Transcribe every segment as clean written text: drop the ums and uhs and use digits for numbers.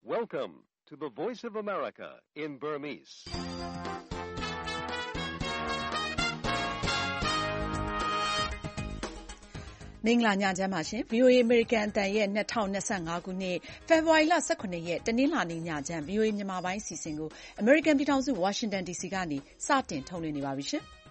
Welcome to the Voice of America in Burmese. ။မင်္ဂလာညချမ်းပါရှင်။ VOA American အသံရဲ့2025ခုနှစ်ဖေဖော်ဝါရီလ18ရက်တနင်္လာနေ့ညချမ်း VOA မြန်မာပိုင်းအစီအစဉ်ကို American ပြည်ထောင်စု Washington DC ကနေစတင်ထုတ်လွှင့်နေပါပြီရှင်။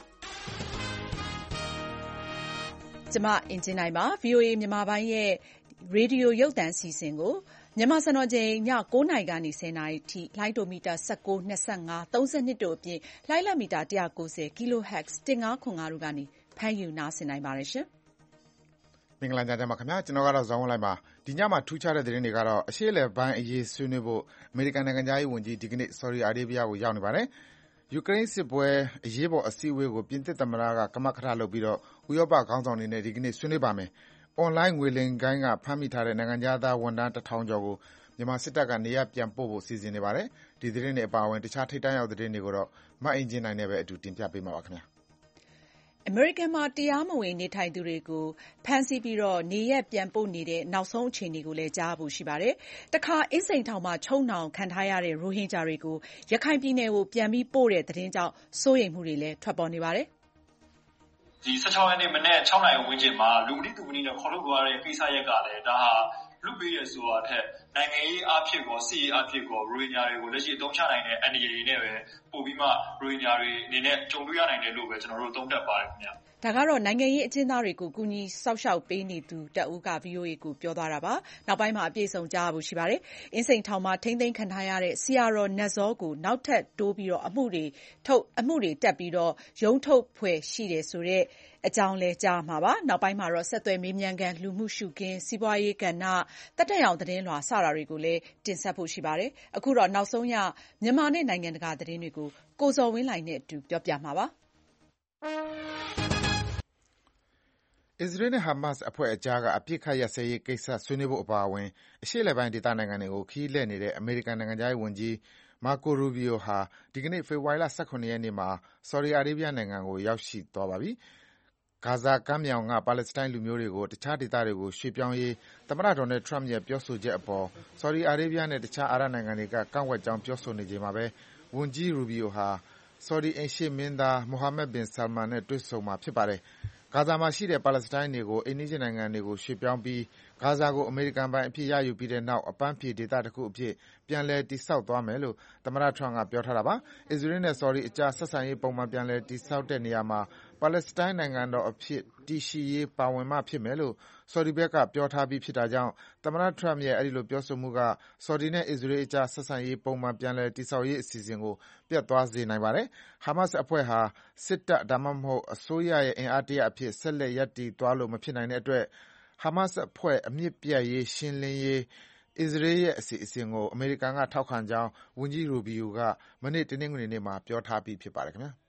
ကျွန်မအင်ဂျင်နိုင်ပါ VOA မြန်မာပိုင်းရဲ့ရေဒီယိုရုပ်သံအစီအစဉ်ကိုမြန်မာစံတော်ချိန်ည9:00နာရီကနေ10:00နာရီထိလှိုင်းတိုမီတာ19, 25, 32တို့အပြင်လှိုင်းလက်မီတာ190 kHz 1505တို့ကနေဖမ်းယူနားဆင်နိုင်ပါတယ်ရှင်။မင်္ဂလာညချမ်းပါခင်ဗျာကျွန်တော်ကတော့ဇောင်းဝင်းလိုက်ပါဒီညမှာထူးခြားတဲ့သတင်းတွေကတော့အရှေ့အလယ်ပိုင်းအရေးဆွေးနွေးဖို့အမေရိကန်နိုင်ငံသားရေးဝန်ကြီးဒီကနေ့ Saudi Arabia ကိုရောက်နေပါတယ်ယူကရိန်းစစ်ပွဲအရေးပေါ်အစည်းအဝေးကိုပြင်သစ်သမ္မတကကမကထလုပ်ပြီးတော့ဥရောပခေါင်းဆောင်တွေနဲ့ဒီကနေ့ဆွေးနွေးပါမယ်အွန်လိုင်းငွေလိမ်ဂိုင်းကဖမ်းမိထားတဲ့နိုင်ငံသားဝန်ထမ်း1000ကျော်ကိုမြန်မာစစ်တပ်ကနေရပ်ပြန်ပို့ဖို့စီစဉ်နေပါတယ်ဒီသတင်းတွေအပါအဝင်တခြားထိပ်တန်းရောက်သတင်းတွေကိုတော့မအင်ဂျင်နိုင်နဲ့ပဲအတူတင်ပြပေးမှာပါခင်ဗျာအမေရိကန်မှာတရားမဝင်နေထိုင်သူတွေကိုဖမ်းဆီးပြီးတော့နေရပ်ပြန်ပို့နေတဲ့နောက်ဆုံးအခြေအနေကိုလည်းကြားဖို့ရှိပါတယ်။တခါအင်းစိန်ထောင်မှာချုံနှောင်ခံထားရတဲ့ရိုဟင်ဂျာတွေကိုရခိုင်ပြည်နယ်ကိုပြန်ပြီးပို့တဲ့သတင်းကြောင့်စိုးရိမ်မှုတွေလည်းထွက်ပေါ်နေပါတယ်။ဒီ16ရက်နေ့မနေ့6နာရီဝန်းကျင်မှာလူမတိသူမတိနဲ့ခေါ်ထုတ်သွားတဲ့ကိစ္စရက်ကလည်းဒါဟာလူပေးရဆိုတာထက်နိုင်ငံရေးအဖြစ်ကိုစီရေးအဖြစ်ကိုရိုဟင်ဂျာတွေကိုလက်ရှိအသုံးချနိုင်တဲ့အနေအထားနဲ့ပဲပို့ပြီးမှရိုဟင်ဂျာတွေအနေနဲ့ကြုံတွေ့ရနိုင်တယ်လို့ပဲကျွန်တော်တို့သုံးသပ်ပါတယ်ခင်ဗျာ။ဒါကတော့နိုင်ငံရေးအကျဉ်းသားတွေကိုကူညီစောင့်ရှောက်ပေးနေသူတဦးက VOA ကိုပြောသွားတာပါ။နောက်ပိုင်းမှာအပြည့်အစုံကြားဖို့ရှိပါတယ်။အင်းစိန်ထောင်မှာထိန်းသိမ်းခံထားရတဲ့ဆရာတော်နတ်ဇောကိုနောက်ထပ်တိုးပြီးတော့အမှုတွေတက်ပြီးတော့ရုံးထုတ်ဖွယ်ရှိတယ်ဆိုတဲ့အကြောင်းလဲကြားမှာပါ။နောက်ပိုင်းမှာတော့ဆက်သွယ်မေးမြန်းခန်းလူမှုရှုခင်းစီးပွားရေးကဏ္ဍတက်တက်အောင်သတင်းလွှာစတာတွေကိုလည်းတင်ဆက်ဖို့ရှိပါတယ်။အခုတော့နောက်ဆုံးရမြန်မာနဲ့နိုင်ငံတကာသတင်းတွေကိုကိုဇော်ဝင်းလှိုင်နဲ့အတူပြောပြမှာပါ။အစ္စရေးနဲ့ဟာမတ်စ်အဖွဲ့အကြားကအပစ်အခတ်ရပ်စဲရေးကိစ္စဆွေးနွေးဖို့အပါအဝင်အရှေ့အလယ်ပိုင်းဒေသနိုင်ငံတွေကိုခရီးလှည့်နေတဲ့အမေရိကန်နိုင်ငံခြားရေးဝန်ကြီး Marco Rubio ဟာဒီကနေ့ဖေဖော်ဝါရီလ18ရက်နေ့မှာ Saudi Arabia နိုင်ငံကိုရောက်ရှိသွားပါပြီ။ဂါဇာကမ်းမြောင်ကပါလက်စတိုင်းလူမျိုးတွေကိုတခြားဒေသတွေကိုရွှေ့ပြောင်းရေးသမ္မတ Donald Trump ရဲ့ပြောဆိုချက်အပေါ် Saudi Arabia နဲ့တခြားအာရပ်နိုင်ငံတွေကကန့်ကွက်ကြောင်းပြောဆိုနေချိန်မှာပဲဝန်ကြီး Rubio ဟာ Saudi အိမ်ရှေ့မင်းသား Mohammed bin Salman နဲ့တွေ့ဆုံမှာဖြစ်ပါတယ်။ဂါဇာမှာရှိတဲ့ပါလက်စတိုင်းတွေကိုအိမ်နီးချင်းနိုင်ငံတွေကိုရွှေ့ပြောင်းပြီးဂါဇာကိုအမေရိကန်ပိုင်အဖြစ်ရယူပြီးတဲ့နောက်အပန်းဖြေဒေသတခုအဖြစ်ပြန်လည်တည်ဆောက်သွားမယ်လို့သမ္မတ Trump ကပြောထားတာပါ။အစ္စရေးနဲ့ Saudi အကြားဆက်ဆံရေးပုံမှန်ပြန်လည်တည်ဆောက်တဲ့နေရာမှာပါလက်စတိုင်းနိုင်ငံတော်အဖြစ်တည်ရှိရေးပါဝင်မှဖြစ်မယ်လို့ Saudi ဘက်ကပြောထားပြီးဖြစ်တာကြောင့်သမ္မတ Trump ရဲ့အဲဒီလိုပြောဆိုမှုက Saudi နဲ့ အစ္စရေးအကြားဆက်ဆံရေးပုံမှန်ပြန်လည်တည်ဆောက်ရေးအစီအစဉ်ကိုပျက်သွားစေနိုင်ပါတယ်။ဟာမတ်စ်အဖွဲ့ဟာစစ်တပ်ဒါမှမဟုတ်အစိုးရရဲ့အင်အားတရပ်အဖြစ်ဆက်လက်ရပ်တည်သွားလို့မဖြစ်နိုင်တဲ့အတွက်ဟာမတ်စ်အဖွဲ့အမြစ်ပြတ်ရေးရှင်းလင်းရေးအစ္စရေးရဲ့အစီအစဉ်ကိုအမေရိကန်ကထောက်ခံကြောင်းဝန်ကြီး Rubio ကမနေ့တနင်္ဂနွေနေ့မှာပြောထားပြီးဖြစ်ပါတယ်ခင်ဗျာ။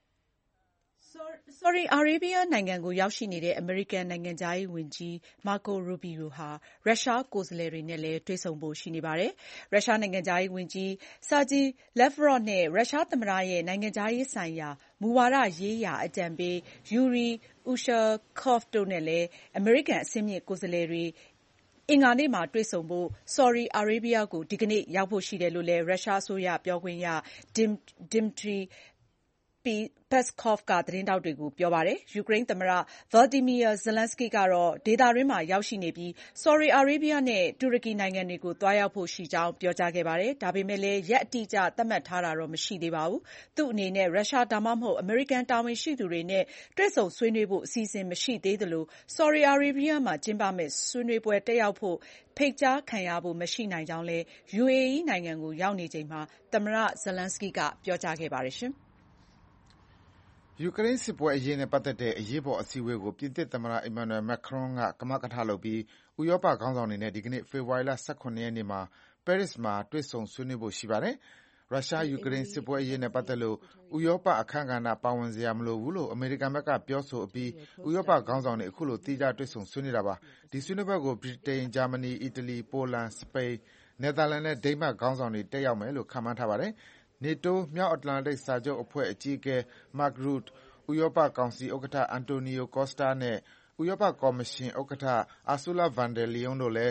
Saudi Arabia နိုင်ငံကိုရောက်ရှိနေတဲ့အမေရိကန်နိုင်ငံခြားရေးဝန်ကြီး Marco Rubio ဟာရုရှားကိုယ်စားလှယ်တွေနဲ့လည်းတွေ့ဆုံဖို့ရှိနေပါတယ်။ရုရှားနိုင်ငံခြားရေးဝန်ကြီး Sergey Lavrov နဲ့ရုရှားသမ္မတရဲ့နိုင်ငံခြားရေးဆိုင်ရာမူဝါဒရေးရာအကြံပေး Yuri Ushakov တို့နဲ့လည်းအမေရိကန်အဆင့်မြင့်ကိုယ်စားလှယ်တွေအင်္ဂါနေ့မှာတွေ့ဆုံဖို့ Saudi Arabia ကိုဒီကနေ့ရောက်ဖို့ရှိတယ်လို့လည်းရုရှားအစိုးရပြောခွင့်ရ Dmitry Peskov ကသတင်းထောက်တွေကိုပြောပါတယ်။ယူကရိန်းသမ္မတ Volodymyr Zelensky ကတော့ဒေသတွင်းမှာရောက်ရှိနေပြီး Saudi Arabia နဲ့တူရကီနိုင်ငံတွေကိုသွားရောက်ဖို့ရှိကြောင်းပြောကြားခဲ့ပါတယ်။ဒါပေမဲ့လည်းရက်အတိအကျသတ်မှတ်ထားတာတော့မရှိသေးပါဘူး။သူ့အနေနဲ့ရုရှားဒါမှမဟုတ်အမေရိကန်တာဝန်ရှိသူတွေနဲ့တွေ့ဆုံဆွေးနွေးဖို့အစီအစဉ်မရှိသေးသလို Saudi Arabia မှာကျင်းပမယ့်ဆွေးနွေးပွဲတက်ရောက်ဖို့ဖိတ်ကြားခံရဖို့မရှိနိုင်ကြောင်းလည်း UAE နိုင်ငံကိုရောက်နေချိန်မှာသမ္မတ Zelensky ကပြောကြားခဲ့ပါတယ်။ယူကရိန်းစစ်ပွဲအရေးနဲ့ပတ်သက်တဲ့အရေးပေါ်အစည်းအဝေးကိုပြင်သစ်သမ္မတ Emmanuel Macron ကကမကထလုပ်ပြီးဥရောပခေါင်းဆောင်တွေနဲ့ဒီကနေ့ဖေဖော်ဝါရီလ18ရက်နေ့မှာပဲရစ်မှာတွေ့ဆုံဆွေးနွေးဖို့ရှိပါတယ်။ရုရှား-ယူကရိန်းစစ်ပွဲအရေးနဲ့ပတ်သက်လို့ဥရောပအခန်းကဏ္ဍပါဝင်စရာမလိုဘူးလို့အမေရိကန်ဘက်ကပြောဆိုအပြီးဥရောပခေါင်းဆောင်တွေအခုလိုသီးခြားတွေ့ဆုံဆွေးနွေးတာပါ။ဒီဆွေးနွေးပွဲကိုဗြိတိန်၊ဂျာမနီ၊အီတလီ၊ပိုလန်၊စပိန်၊နယ်သာလန်နဲ့ဒိန်းမတ်ခေါင်းဆောင်တွေတက်ရောက်မယ်လို့ခန့်မှန်းထားပါတယ်။ NATO မြောက်အတ္တလန္တိတ်စာချုပ်အဖွဲ့အကြီးအကဲ Mark Rutteဥရောပကောင်စီဥက္ကဋ္ဌ Antonio Costa နဲ့ဥရောပကော်မရှင်ဥက္ကဋ္ဌ Ursula von der Leyen တို့လည်း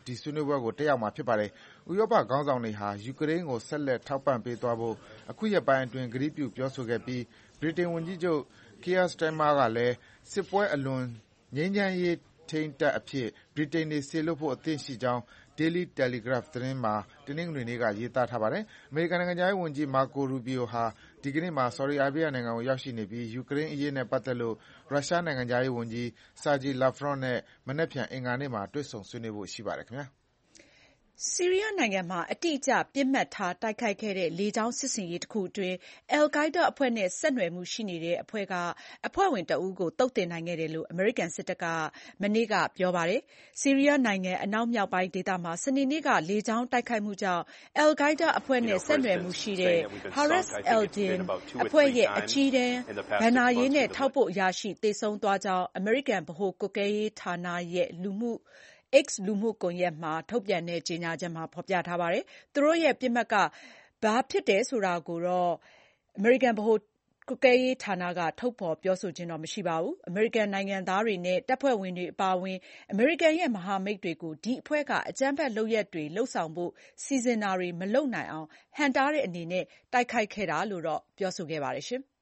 ဒီဆွေးနွေးပွဲကိုတက်ရောက်မှာဖြစ်ပါတယ်။ဥရောပခေါင်းဆောင်တွေဟာယူကရိန်းကိုဆက်လက်ထောက်ပံ့ပေးသွားဖို့အခုရက်ပိုင်းအတွင်းကတိပြုပြောဆိုခဲ့ပြီးဗြိတိန်ဝန်ကြီးချုပ် Keir Starmer ကလည်းစစ်ပွဲအလွန်ငြိမ်းချမ်းရေးထိန်းတပ်အဖြစ်ဗြိတိန်တွေစေလွှတ်ဖို့အသင့်ရှိကြောင်း Daily Telegraph သတင်းမှာတနင်္ဂနွေနေ့ကရေးသားထားပါတယ်။အမေရိကန်နိုင်ငံခြားရေးဝန်ကြီး Marco Rubio ဟာဒီကနေ့မှာ Saudi Arabia နိုင်ငံကိုရောက်ရှိနေပြီးယူကရိန်းအရေးနဲ့ပတ်သက်လို့ရုရှားနိုင်ငံခြားရေးဝန်ကြီး Sergey Lavrov နဲ့မနက်ဖြန်အင်္ဂါနေ့မှာတွေ့ဆုံဆွေးနွေးဖို့ရှိပါတယ်ခင်ဗျာ။ဆီးရီးယားနိုင်ငံမှာအတိအကျပစ်မှတ်ထားတိုက်ခိုက်ခဲ့တဲ့လေကြောင်းစစ်ဆင်ရေးတခုအတွင်း al-Qaeda အဖွဲ့နဲ့ဆက်နွယ်မှုရှိနေတဲ့အဖွဲ့ကအဖွဲ့ဝင်တဦးကိုသုတ်သင်နိုင်ခဲ့တယ်လို့အမေရိကန်စစ်တပ်ကမနေ့ကပြောပါတယ်။ဆီးရီးယားနိုင်ငံအနောက်မြောက်ပိုင်းဒေသမှာစနေနေ့ကလေကြောင်းတိုက်ခိုက်မှုကြောင့် al-Qaeda အဖွဲ့နဲ့ဆက်နွယ်မှုရှိတဲ့ Haras al-Din အဖွဲ့ရဲ့အကြီးတန်းဘဏ္ဍာရေးနဲ့ထောက်ပို့အရာရှိသေဆုံးသွားကြောင်းအမေရိကန်ဗဟိုကွပ်ကဲရေးဌာနရဲ့X လူမှုကွန်ရက်မှာထုတ်ပြန်တဲ့ကြေညာချက်မှာဖော်ပြထားပါတယ်။သူတို့ရဲ့ပစ်မှတ်ကဘာဖြစ်တယ်ဆိုတာကိုတော့အမေရိကန်ဗဟိုကွပ်ကဲရေးဌာနကထုတ်ဖော်ပြောဆိုခြင်းမရှိပါဘူး။အမေရိကန်နိုင်ငံသားတွေနဲ့တပ်ဖွဲ့ဝင်တွေအပါအဝင်အမေရိကန်ရဲ့မဟာမိတ်တွေကိုဒီအဖွဲ့ကအကြမ်းဖက်လုပ်ရပ်တွေလုပ်ဆောင်ဖို့စီစဉ်တာတွေမလုပ်နိုင်အောင်ဟန့်တားတဲ့အနေနဲ့တိုက်ခိုက်ခဲ့တာလို့တော့ပြောဆိုခဲ့ပါတယ်။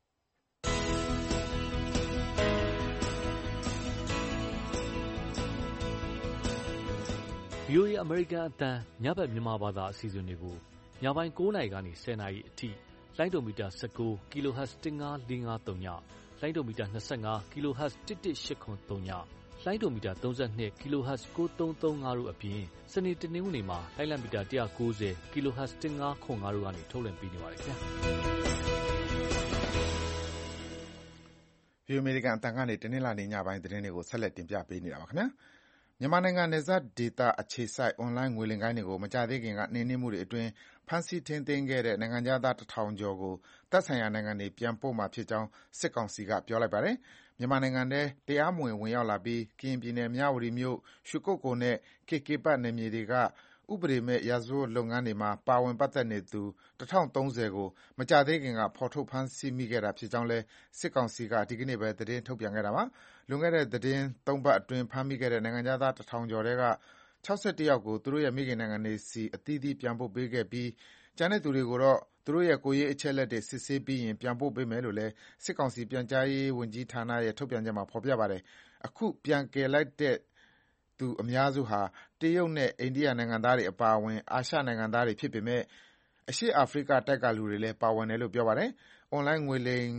VOA အမေရိကန်အသံညဘက်မြန်မာဘာသာအစီအစဉ်တွေကိုညပိုင်း9:00နာရီကနေ10:00နာရီအထိလိုင်းဒိုမီတာ19 kHz 15453ညလိုင်းဒိုမီတာ25 kHz 11803ညလိုင်းဒိုမီတာ32 kHz 9335တို့အပြင်စနေတနင်္ဂနွေမှာလိုင်းလံမီတာ190 kHz 1505တို့ကနေထုတ်လွှင့်ပေးနေပါတယ်ခင်ဗျာ။ VOA အမေရိကန်အသံကနေတနင်္လာနေ့ညပိုင်းသတင်းတွေကိုဆက်လက်တင်ပြပေးနေတာပါခင်ဗျာ။မြန်မာနိုင်ငံနယ်စပ်ဒေသအခြေစိုက်အွန်လိုင်းငွေလိမ်ဂိုဏ်းတွေကိုမကြာသေးခင်ကနှိမ်နင်းမှုတွေအတွင်းဖမ်းဆီးထိန်းသိမ်းခဲ့တဲ့နိုင်ငံခြားသား1000ကျော်ကိုသက်ဆိုင်ရာနိုင်ငံတွေပြန်ပို့မှာဖြစ်ကြောင်းစစ်ကောင်စီကပြောလိုက်ပါတယ်။မြန်မာနိုင်ငံထဲတရားမဝင်ဝင်ရောက်လာပြီးကရင်ပြည်နယ်မြဝတီမြို့ရွှေကုက္ကိုနဲ့ KK Park နယ်မြေတွေကဥပဒေမဲ့ရာဇဝတ်လုပ်ငန်းတွေမှာပါဝင်ပတ်သက်နေသူ1030ကိုမကြာသေးခင်ကဖော်ထုတ်ဖမ်းဆီးမိခဲ့တာဖြစ်ကြောင်းလည်းစစ်ကောင်စီကဒီကနေ့ပဲသတင်းထုတ်ပြန်ခဲ့တာပါ။လွန်ခဲ့တဲ့သီတင်း3ပတ်အတွင်းဖမ်းမိခဲ့တဲ့နိုင်ငံခြားသား1000ကျော်ထဲက61ယောက်ကိုသူတို့ရဲ့မိခင်နိုင်ငံတွေဆီအသီးသီးပြန်ပို့ပေးခဲ့ပြီးကျန်တဲ့သူတွေကိုတော့သူတို့ရဲ့ကိုယ်ရေးအချက်အလက်တွေစစ်ဆေးပြီးရင်ပြန်ပို့ပေးမယ်လို့လည်းစစ်ကောင်စီပြန်ကြားရေးဝန်ကြီးဌာနရဲ့ထုတ်ပြန်ချက်မှာဖော်ပြပါတယ်။အခုပြန်ကယ်လိုက်တဲ့သူအများစုဟာတရုတ်နဲ့အိန္ဒိယနိုင်ငံသားတွေအပါအဝင်အာရှနိုင်ငံသားတွေဖြစ်ပေမဲ့အရှေ့အာဖရိကတိုက်ကလူတွေလည်းပါဝင်တယ်လို့ပြောပါတယ်။အွန်လိုင်းငွေလိမ်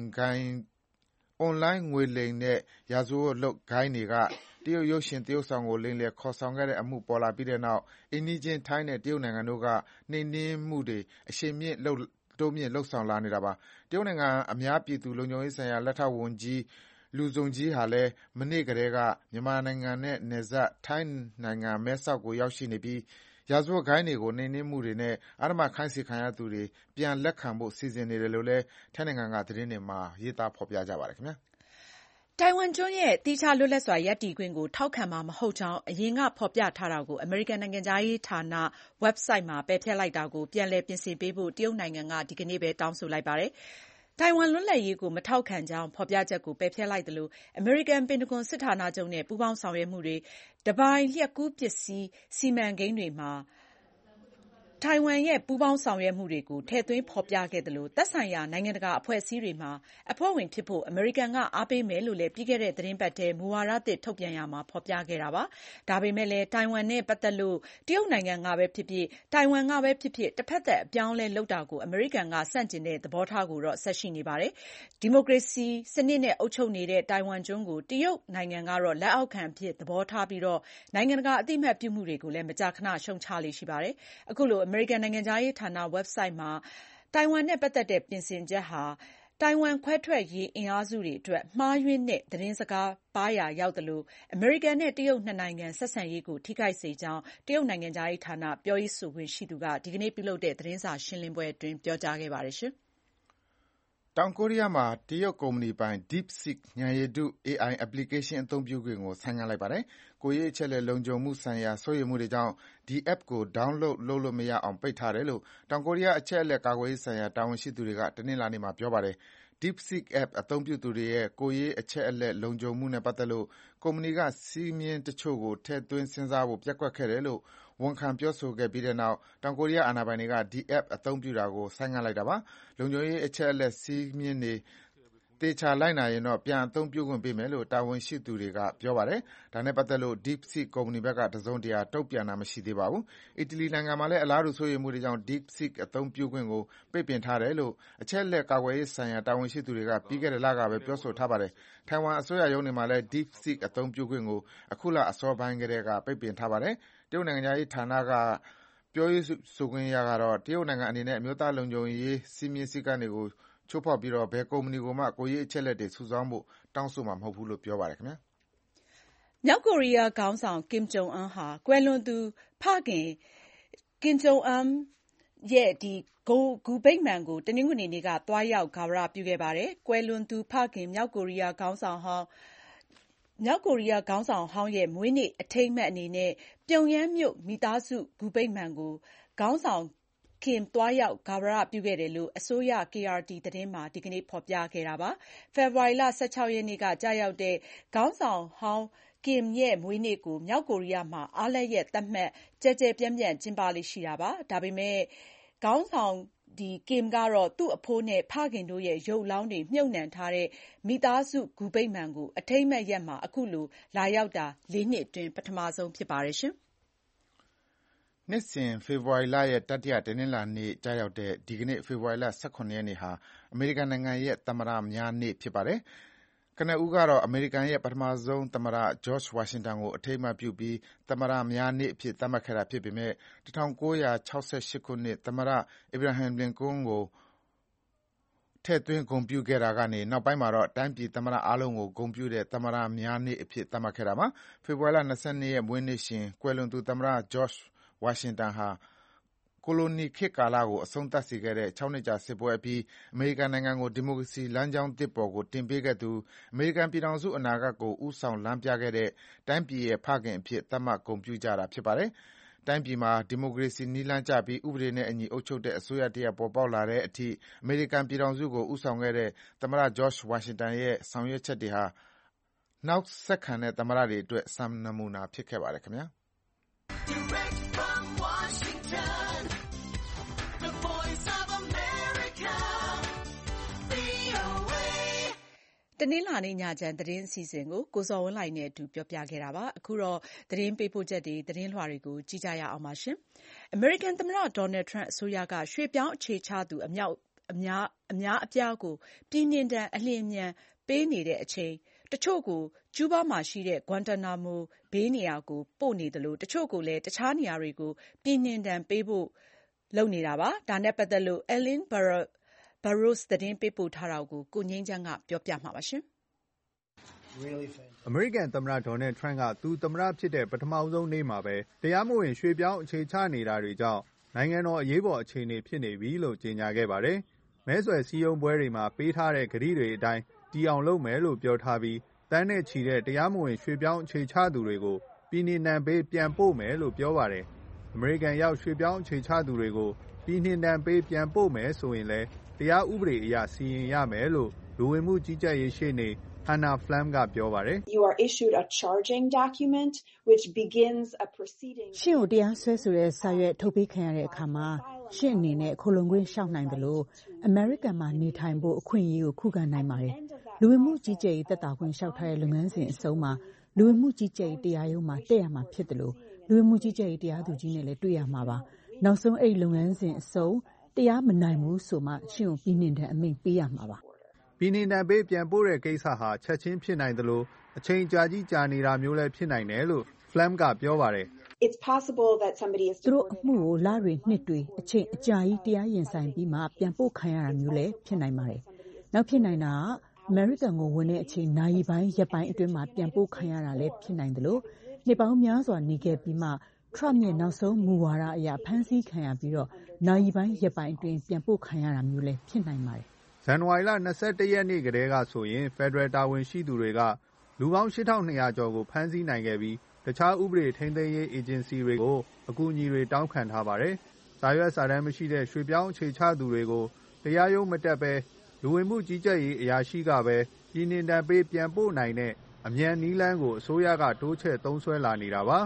တဲ့ရာဇဝတ်လုပ်ဂိုဏ်းတွေကတရုတ်ရုပ်ရှင်သရုပ်ဆောင်ကိုလိမ်လည်ခေါ်ဆောင်ခဲ့တဲ့အမှုပေါ်လာပြီးတဲ့နောက်အိမ်နီးချင်းထိုင်းနဲ့တရုတ်နိုင်ငံတို့ကနှိမ်နင်းမှုတွေအရှိန်မြင့်လုပ်ဆောင်လာနေတာပါ။တရုတ်နိုင်ငံအများပြည်သူလုံခြုံရေးဆိုင်ရာလက်ထောက်ဝန်ကြီးလူစုံကြီးဟာလည်းမနေ့ကတည်းကမြန်မာနိုင်ငံနဲ့နယ်စပ်ထိုင်းနိုင်ငံမဲဆောက်ကိုရောက်ရှိနေပြီးရာဇဝတ်ဂိုဏ်းတွေကိုနှိမ်နင်းမှုတွေနဲ့အဓမ္မခိုင်းစေခံရသူတွေပြန်လက်ခံဖို့စီစဉ်နေတယ်လို့လည်းထိုင်းနိုင်ငံကသတင်းတွေမှာရေးသားဖော်ပြကြပါတယ်ခင်ဗျာ။တိုင်ဝမ်ကျွန်းရဲ့သီးခြားလွတ်လပ်စွာရပ်တည်ခွင့်ကိုထောက်ခံမှာမဟုတ်ကြောင်းအရင်ကဖော်ပြထားတာကိုအမေရိကန်နိုင်ငံခြားရေးဌာန website မှာပယ်ဖျက်လိုက်တာကိုပြန်လည်ပြင်ဆင်ပေးဖို့တရုတ်နိုင်ငံကဒီကနေ့ပဲတောင်းဆိုလိုက်ပါတယ်။တိုင်ဝမ်လွတ်လပ်ရေးကိုမထောက်ခံကြောင်းဖော်ပြချက်ကိုပယ်ဖျက်လိုက်သလိုအမေရိကန်ပင်တဂွန်စစ်ဌာနချုပ်နဲ့ပူးပေါင်းဆောင်ရွက်မှုတွေတပိုင်လျှပ်ကူးပစ္စည်းစီမံကိန်းတွေမှာတိုင်ဝမ်ရဲ့ပူးပေါင်းဆောင်ရွက်မှုတွေကိုထည့်သွင်းဖော်ပြခဲ့သလိုသက်ဆိုင်ရာနိုင်ငံတကာအဖွဲ့အစည်းတွေမှာအဖွဲ့ဝင်ဖြစ်ဖို့အမေရိကန်ကအားပေးမယ်လို့လည်းပြီးခဲ့တဲ့သတင်းပတ်ထဲမူဝါဒသစ်ထုတ်ပြန်ရာမှာဖော်ပြခဲ့တာပါ။ဒါပေမဲ့လည်းတိုင်ဝမ်နဲ့ပတ်သက်လို့တရုတ်နိုင်ငံကပဲဖြစ်ဖြစ်တိုင်ဝမ်ကပဲဖြစ်ဖြစ်တစ်ဖက်သက်အပြောင်းအလဲလုပ်တာကိုအမေရိကန်ကဆန့်ကျင်တဲ့သဘောထားကိုတော့ဆက်ရှိနေပါတယ်။ဒီမိုကရေစီစနစ်နဲ့အုပ်ချုပ်နေတဲ့တိုင်ဝမ်ကျွန်းကိုတရုတ်နိုင်ငံကတော့လက်အောက်ခံအဖြစ်သဘောထားပြီးနိုင်ငံတကာအသိအမှတ်ပြုမှုတွေကိုလည်းမကြာခဏရှုံချလေ့ရှိပါတယ်။အခုလိုအမေရိကန်နိုင်ငံခြားရေးဌာန website မှာတိုင်ဝမ်နဲ့ပတ်သက်တဲ့ပြင်ဆင်ချက်ဟာတိုင်ဝမ်ခွဲထွက်ရေးအင်အားစုတွေအတွက်မှားယွင်းတဲ့သတင်းစကားပါးရာရောက်သလိုအမေရိကန်နဲ့တရုတ်နှစ်နိုင်ငံဆက်ဆံရေးကိုထိခိုက်စေကြောင်းတရုတ်နိုင်ငံခြားရေးဌာနပြောရေးဆိုခွင့်ရှိသူကဒီကနေ့ပြုလုပ်တဲ့သတင်းစာရှင်းလင်းပွဲအတွင်းပြောကြားခဲ့ပါတယ်။တောင်ကိုရီးယားမှာတရုတ်ကုမ္ပဏီပိုင် DeepSeek ဉာဏ်ရည်တု AI application အသုံးပြုခွင့်ကိုဆိုင်းငံ့လိုက်ပါတယ်။ကိုယ်ရေးအချက်အလက်လုံခြုံမှုဆိုင်ရာစိုးရိမ်မှုတွေကြောင့်ဒီ app ကို download လုပ်လို့မရအောင်ပိတ်ထားတယ်လို့တောင်ကိုရီးယားအချက်အလက်ကာကွယ်ရေးဆိုင်ရာတာဝန်ရှိသူတွေကတနင်္လာနေ့မှာပြောပါတယ်။ DeepSeek app အသုံးပြုသူတွေရဲ့ကိုယ်ရေးအချက်အလက်လုံခြုံမှုနဲ့ပတ်သက်လို့ကုမ္ပဏီကစည်းမျဉ်းတချို့ကိုထည့်သွင်းစဉ်းစားဖို့ပျက်ကွက်ခဲ့တယ်လို့ဝန်ခံပြောဆိုခဲ့ပြီးတဲ့နောက် တောင်ကိုရီးယားအာဏာပိုင်တွေက ဒီ App အသုံးပြုတာကို ဆိုင်းငံ့လိုက်တာပါ။ လုံခြုံရေးအချက်အလက်စည်းမျဉ်းတွေ သေချာလိုက်နာရင်တော့ ပြန်အသုံးပြုခွင့်ပေးမယ်လို့ တာဝန်ရှိသူတွေက ပြောပါတယ်။ ဒါနဲ့ပတ်သက်လို့ DeepSeek ကုမ္ပဏီဘက်က တစုံတရာ တုံ့ပြန်တာမရှိသေးပါဘူး။ အီတလီနိုင်ငံမှာလည်း အလားတူစိုးရိမ်မှုတွေကြောင့် DeepSeek အသုံးပြုခွင့်ကို ပိတ်ပင်ထားတယ်လို့ အချက်အလက်ကာကွယ်ရေးဆိုင်ရာ တာဝန်ရှိသူတွေက ပြီးခဲ့တဲ့လကပဲ ပြောဆိုထားပါတယ်။ ထိုင်ဝမ်အစိုးရရုံးတွေမှာလည်း DeepSeek အသုံးပြုခွင့်ကို အခုလအစောပိုင်းကတည်းက ပိတ်ပင်ထားပါတယ်။ တရုတ်နိုင်ငံခြားရေးဌာန ပြောရေးဆိုခွင့်ရကတော့ တရုတ်နိုင်ငံအနေနဲ့ အမျိုးသားလုံခြုံရေးစည်းမျဉ်းစည်းကမ်းတွေကို ချိုးဖောက်ပြီး ဘယ်ကုမ္ပဏီကိုမှ ကိုယ်ရေးအချက်အလက်တွေ စုဆောင်းဖို့ တောင်းဆိုမှာမဟုတ်ဘူးလို့ ပြောပါတယ်။မြောက်ကိုရီးယားခေါင်းဆောင် Kim Jong Un ဟာ ကွယ်လွန်သူဖခင် Kim Jong Un ရဲ့ ဂူဗိမာန်ကို တနင်္ဂနွေနေ့က သွားရောက် ဂါရဝပြုခဲ့ပါတယ်။ ကွယ်လွန်သူဖခင် မြောက်ကိုရီးယားခေါင်းဆောင်ဟောင်းရဲ့ မွေးနေ့အထိမ်းအမှတ်အနေနဲ့ ပြုံယမ်းမြို့ မိသားစုဂူဗိမာန်ကို ခေါင်းဆောင် Kim သွားရောက် ဂါရဝပြုခဲ့တယ်လို့ အစိုးရ KRT သတင်းမှာ ဒီကနေ့ ဖော်ပြခဲ့တာပါ။ ဖေဖော်ဝါရီလ ၁၆ ရက်နေ့က ကျရောက်တဲ့ ခေါင်းဆောင်ဟောင်း Kim ရဲ့ မွေးနေ့ကို မြောက်ကိုရီးယားမှာ အားလပ်ရက်သတ်မှတ် ကျယ်ကျယ်ပြန့်ပြန့် ကျင်းပလေ့ရှိတာပါ။ ဒါပေမယ့် ခေါင်းဆောင် Kim ကတော့ သူ့အဖိုးနဲ့ ဖခင်တို့ရဲ့ ရုပ်အလောင်းတွေ မြှုပ်နှံထားတဲ့ မိသားစုဂူဗိမာန်ကို အထိမ်းအမှတ်ရက်မှာ အခုလို လာရောက်တာ ၄ နှစ်အတွင်း ပထမဆုံးဖြစ်ပါတယ်။နှစ်စဉ် ဖေဖော်ဝါရီလရဲ့ တတိယတနင်္လာနေ့ကျရောက်တဲ့ ဒီကနေ့ ဖေဖော်ဝါရီလ ၁၇ ရက်နေ့ဟာ အမေရိကန်နိုင်ငံရဲ့ သမ္မတများနေ့ ဖြစ်ပါတယ်။ ကနဦးကတော့ အမေရိကန်ရဲ့ ပထမဆုံးသမ္မတ George Washington ကို အထိမ်းအမှတ်ပြုပြီး သမ္မတများနေ့အဖြစ် သတ်မှတ်ခဲ့တာဖြစ်ပေမယ့် ၁၉၆၈ ခုနှစ် သမ္မတ Abraham Lincoln ကို ထည့်သွင်းဂုဏ်ပြုခဲ့တာကနေ နောက်ပိုင်းမှာတော့ တိုင်းပြည်သမ္မတအားလုံးကို ဂုဏ်ပြုတဲ့ သမ္မတများနေ့အဖြစ် သတ်မှတ်ခဲ့တာပါ။ ဖေဖော်ဝါရီလ ၂၂ ရက် မွေးနေ့ရှင် ကွယ်လွန်သူ သမ္မတ George Washington ဟာ ကိုလိုနီခေတ်ကာလကို အဆုံးသတ်စေခဲ့တဲ့ ၆ နှစ်ကြာစစ်ပွဲအပြီး အမေရိကန်နိုင်ငံကို ဒီမိုကရေစီလမ်းကြောင်းသစ်ပေါ်ကို တင်ပေးခဲ့သူ၊ အမေရိကန်ပြည်ထောင်စုအနာဂတ်ကို ဦးဆောင်လမ်းပြခဲ့တဲ့ တိုင်းပြည်ရဲ့ ဖခင်အဖြစ် သတ်မှတ် ဂုဏ်ပြုကြတာ ဖြစ်ပါတယ်။ တိုင်းပြည်မှာ ဒီမိုကရေစီနည်းလမ်းကျပြီး ဥပဒေနဲ့အညီ အုပ်ချုပ်တဲ့ အစိုးရတရပ် ပေါ်ပေါက်လာတဲ့အထိ အမေရိကန်ပြည်ထောင်စုကို ဦးဆောင်ခဲ့တဲ့ သမ္မတ George Washington ရဲ့ ဆောင်ရွက်ချက်တွေဟာ နောက်ဆက်ခံတဲ့ သမ္မတတွေအတွက် စံနမူနာ ဖြစ်ခဲ့ပါတယ်။တနင်္လာနေ့ညချမ်းသတင်းအစီအစဉ်ကို ကိုဇော်ဝင်းလှိုင်နဲ့အတူ ပြောပြခဲ့တာပါ။ အခုတော့ သတင်းပေးပို့ချက်တွေ၊ သတင်းလွှာတွေကို ကြည့်ကြရအောင်ပါ။ အမေရိကန်သမ္မတ Donald Trump အစိုးရက ရွှေ့ပြောင်းအခြေချသူ အများအပြားကို ပြည်နှင်ဒဏ် အလျင်အမြန်ပေးနေတဲ့အချိန် တချို့ကို ကျူးဘားမှာရှိတဲ့ Guantanamo Bay နေရာကို ပို့နေသလို တချို့ကိုလည်း တခြားနေရာတွေကို ပြည်နှင်ဒဏ်ပေးဖို့ လုပ်နေတာပါ။ ဒါနဲ့ပတ်သက်လို့ Ellen Burrows သတင်းပေးပို့ထားတာကို ကိုငြိမ်းချမ်းက ပြောပြပါမယ်။အမေရိကန်သမ္မတ Donald Trump က သူသမ္မတဖြစ်တဲ့ ပထမဆုံးနေ့မှာပဲ တရားမဝင် ရွှေ့ပြောင်းအခြေချနေတာတွေကြောင့် နိုင်ငံတော် အရေးပေါ်အခြေအနေဖြစ်နေပြီလို့ ကြေညာခဲ့ပါတယ်။ မဲဆွယ်စည်းရုံးပွဲတွေမှာ ပေးထားတဲ့ ကတိတွေအတိုင်း တည်အောင်လုပ်မယ်လို့ ပြောထားပြီး သန်းနဲ့ချီတဲ့ တရားမဝင် ရွှေ့ပြောင်းအခြေချသူတွေကို ပြည်နှင်ဒဏ်ပေး ပြန်ပို့မယ်လို့ ပြောပါတယ်။ အမေရိကန်ရောက် ရွှေ့ပြောင်းအခြေချသူတွေကို ပြည်နှင်ဒဏ်ပေး ပြန်ပို့မယ်ဆိုရင်လည်း တရားဥပဒေအရ စီရင်ရမယ်လို့ လူဝင်မှုကြီးကြပ်ရေးရှေ့နေ Hannah Flem က ပြောပါတယ်။ “ရှင့်ကို တရားစွဲဆိုတဲ့ စာရွက်ထုတ်ပေးခံရတဲ့အခါမှာ ရှင့်အနေနဲ့ ခိုလှုံခွင့်လျှောက်နိုင်သလို အမေရိကန်မှာနေထိုင်ဖို့ အခွင့်အရေးကို ခုခံနိုင်ပါတယ်။ လူဝင်မှုကြီးကြပ်ရေးသက်သာခွင့်လျှောက်ထားတဲ့ လုပ်ငန်းစဉ်အဆုံးမှာ လူဝင်မှုကြီးကြပ်ရေးတရားရုံးမှာ တက်ရမှာဖြစ်သလို လူဝင်မှုကြီးကြပ်ရေးတရားသူကြီးနဲ့လည်း တွေ့ရမှာပါ။ နောက်ဆုံး အဲဒီလုပ်ငန်းစဉ်အဆုံး တရားမနိုင်ဘူးဆိုမှ ရှင့်ကို ပြည်နှင်ဒဏ်အမိန့်ပေးရမှာပါ။ ” ပြည်နှင်ဒဏ်ပေး ပြန်ပို့တဲ့ကိစ္စဟာ ချက်ချင်းဖြစ်နိုင်သလို အချိန်ကြာကြီးကြာနေတာမျိုးလည်း ဖြစ်နိုင်တယ်လို့ Flem က ပြောပါတယ်။ “သူတို့အမှုကို လတွေ နှစ်တွေ အချိန်အကြာကြီး တရားရင်ဆိုင်ပြီးမှ ပြန်ပို့ခံရတာမျိုးလည်း ဖြစ်နိုင်ပါတယ်။ နောက်ဖြစ်နိုင်တာက အမေရိကန်ကို ဝင်တဲ့အချိန် နာရီပိုင်း ရက်ပိုင်းအတွင်းမှာ ပြန်ပို့ခံရတာလည်း ဖြစ်နိုင်သလို နှစ်ပေါင်းများစွာနေခဲ့ပြီးမှ Trump ရဲ့ နောက်ဆုံးမူဝါဒအရ ဖမ်းဆီးခံရပြီး နာရီပိုင်း ရက်ပိုင်းအတွင်း ပြန်ပို့ခံရတာမျိုးလည်း ဖြစ်နိုင်ပါတယ်။ ” ဇန်နဝါရီလ ၂၁ ရက်နေ့ကတည်းကဆိုရင် ဖက်ဒရယ်တာဝန်ရှိသူတွေက လူပေါင်း ၈,၂၀၀ ကျော်ကို ဖမ်းဆီးနိုင်ခဲ့ပြီး တခြားဥပဒေထိန်းသိမ်းရေး အေဂျင်စီတွေကို အကူအညီတွေ တောင်းခံထားပါတယ်။ စာရွက်စာတမ်းမရှိတဲ့ ရွှေ့ပြောင်းအခြေချသူတွေကို တရားရုံးမတက်ဘဲ လူဝင်မှုကြီးကြပ်ရေးအရာရှိကပဲ ပြည်နှင်ဒဏ်ပေး ပြန်ပို့နိုင်တဲ့ အမြန်နည်းလမ်းကို အစိုးရက တိုးချဲ့သုံးစွဲလာနေတာပါ။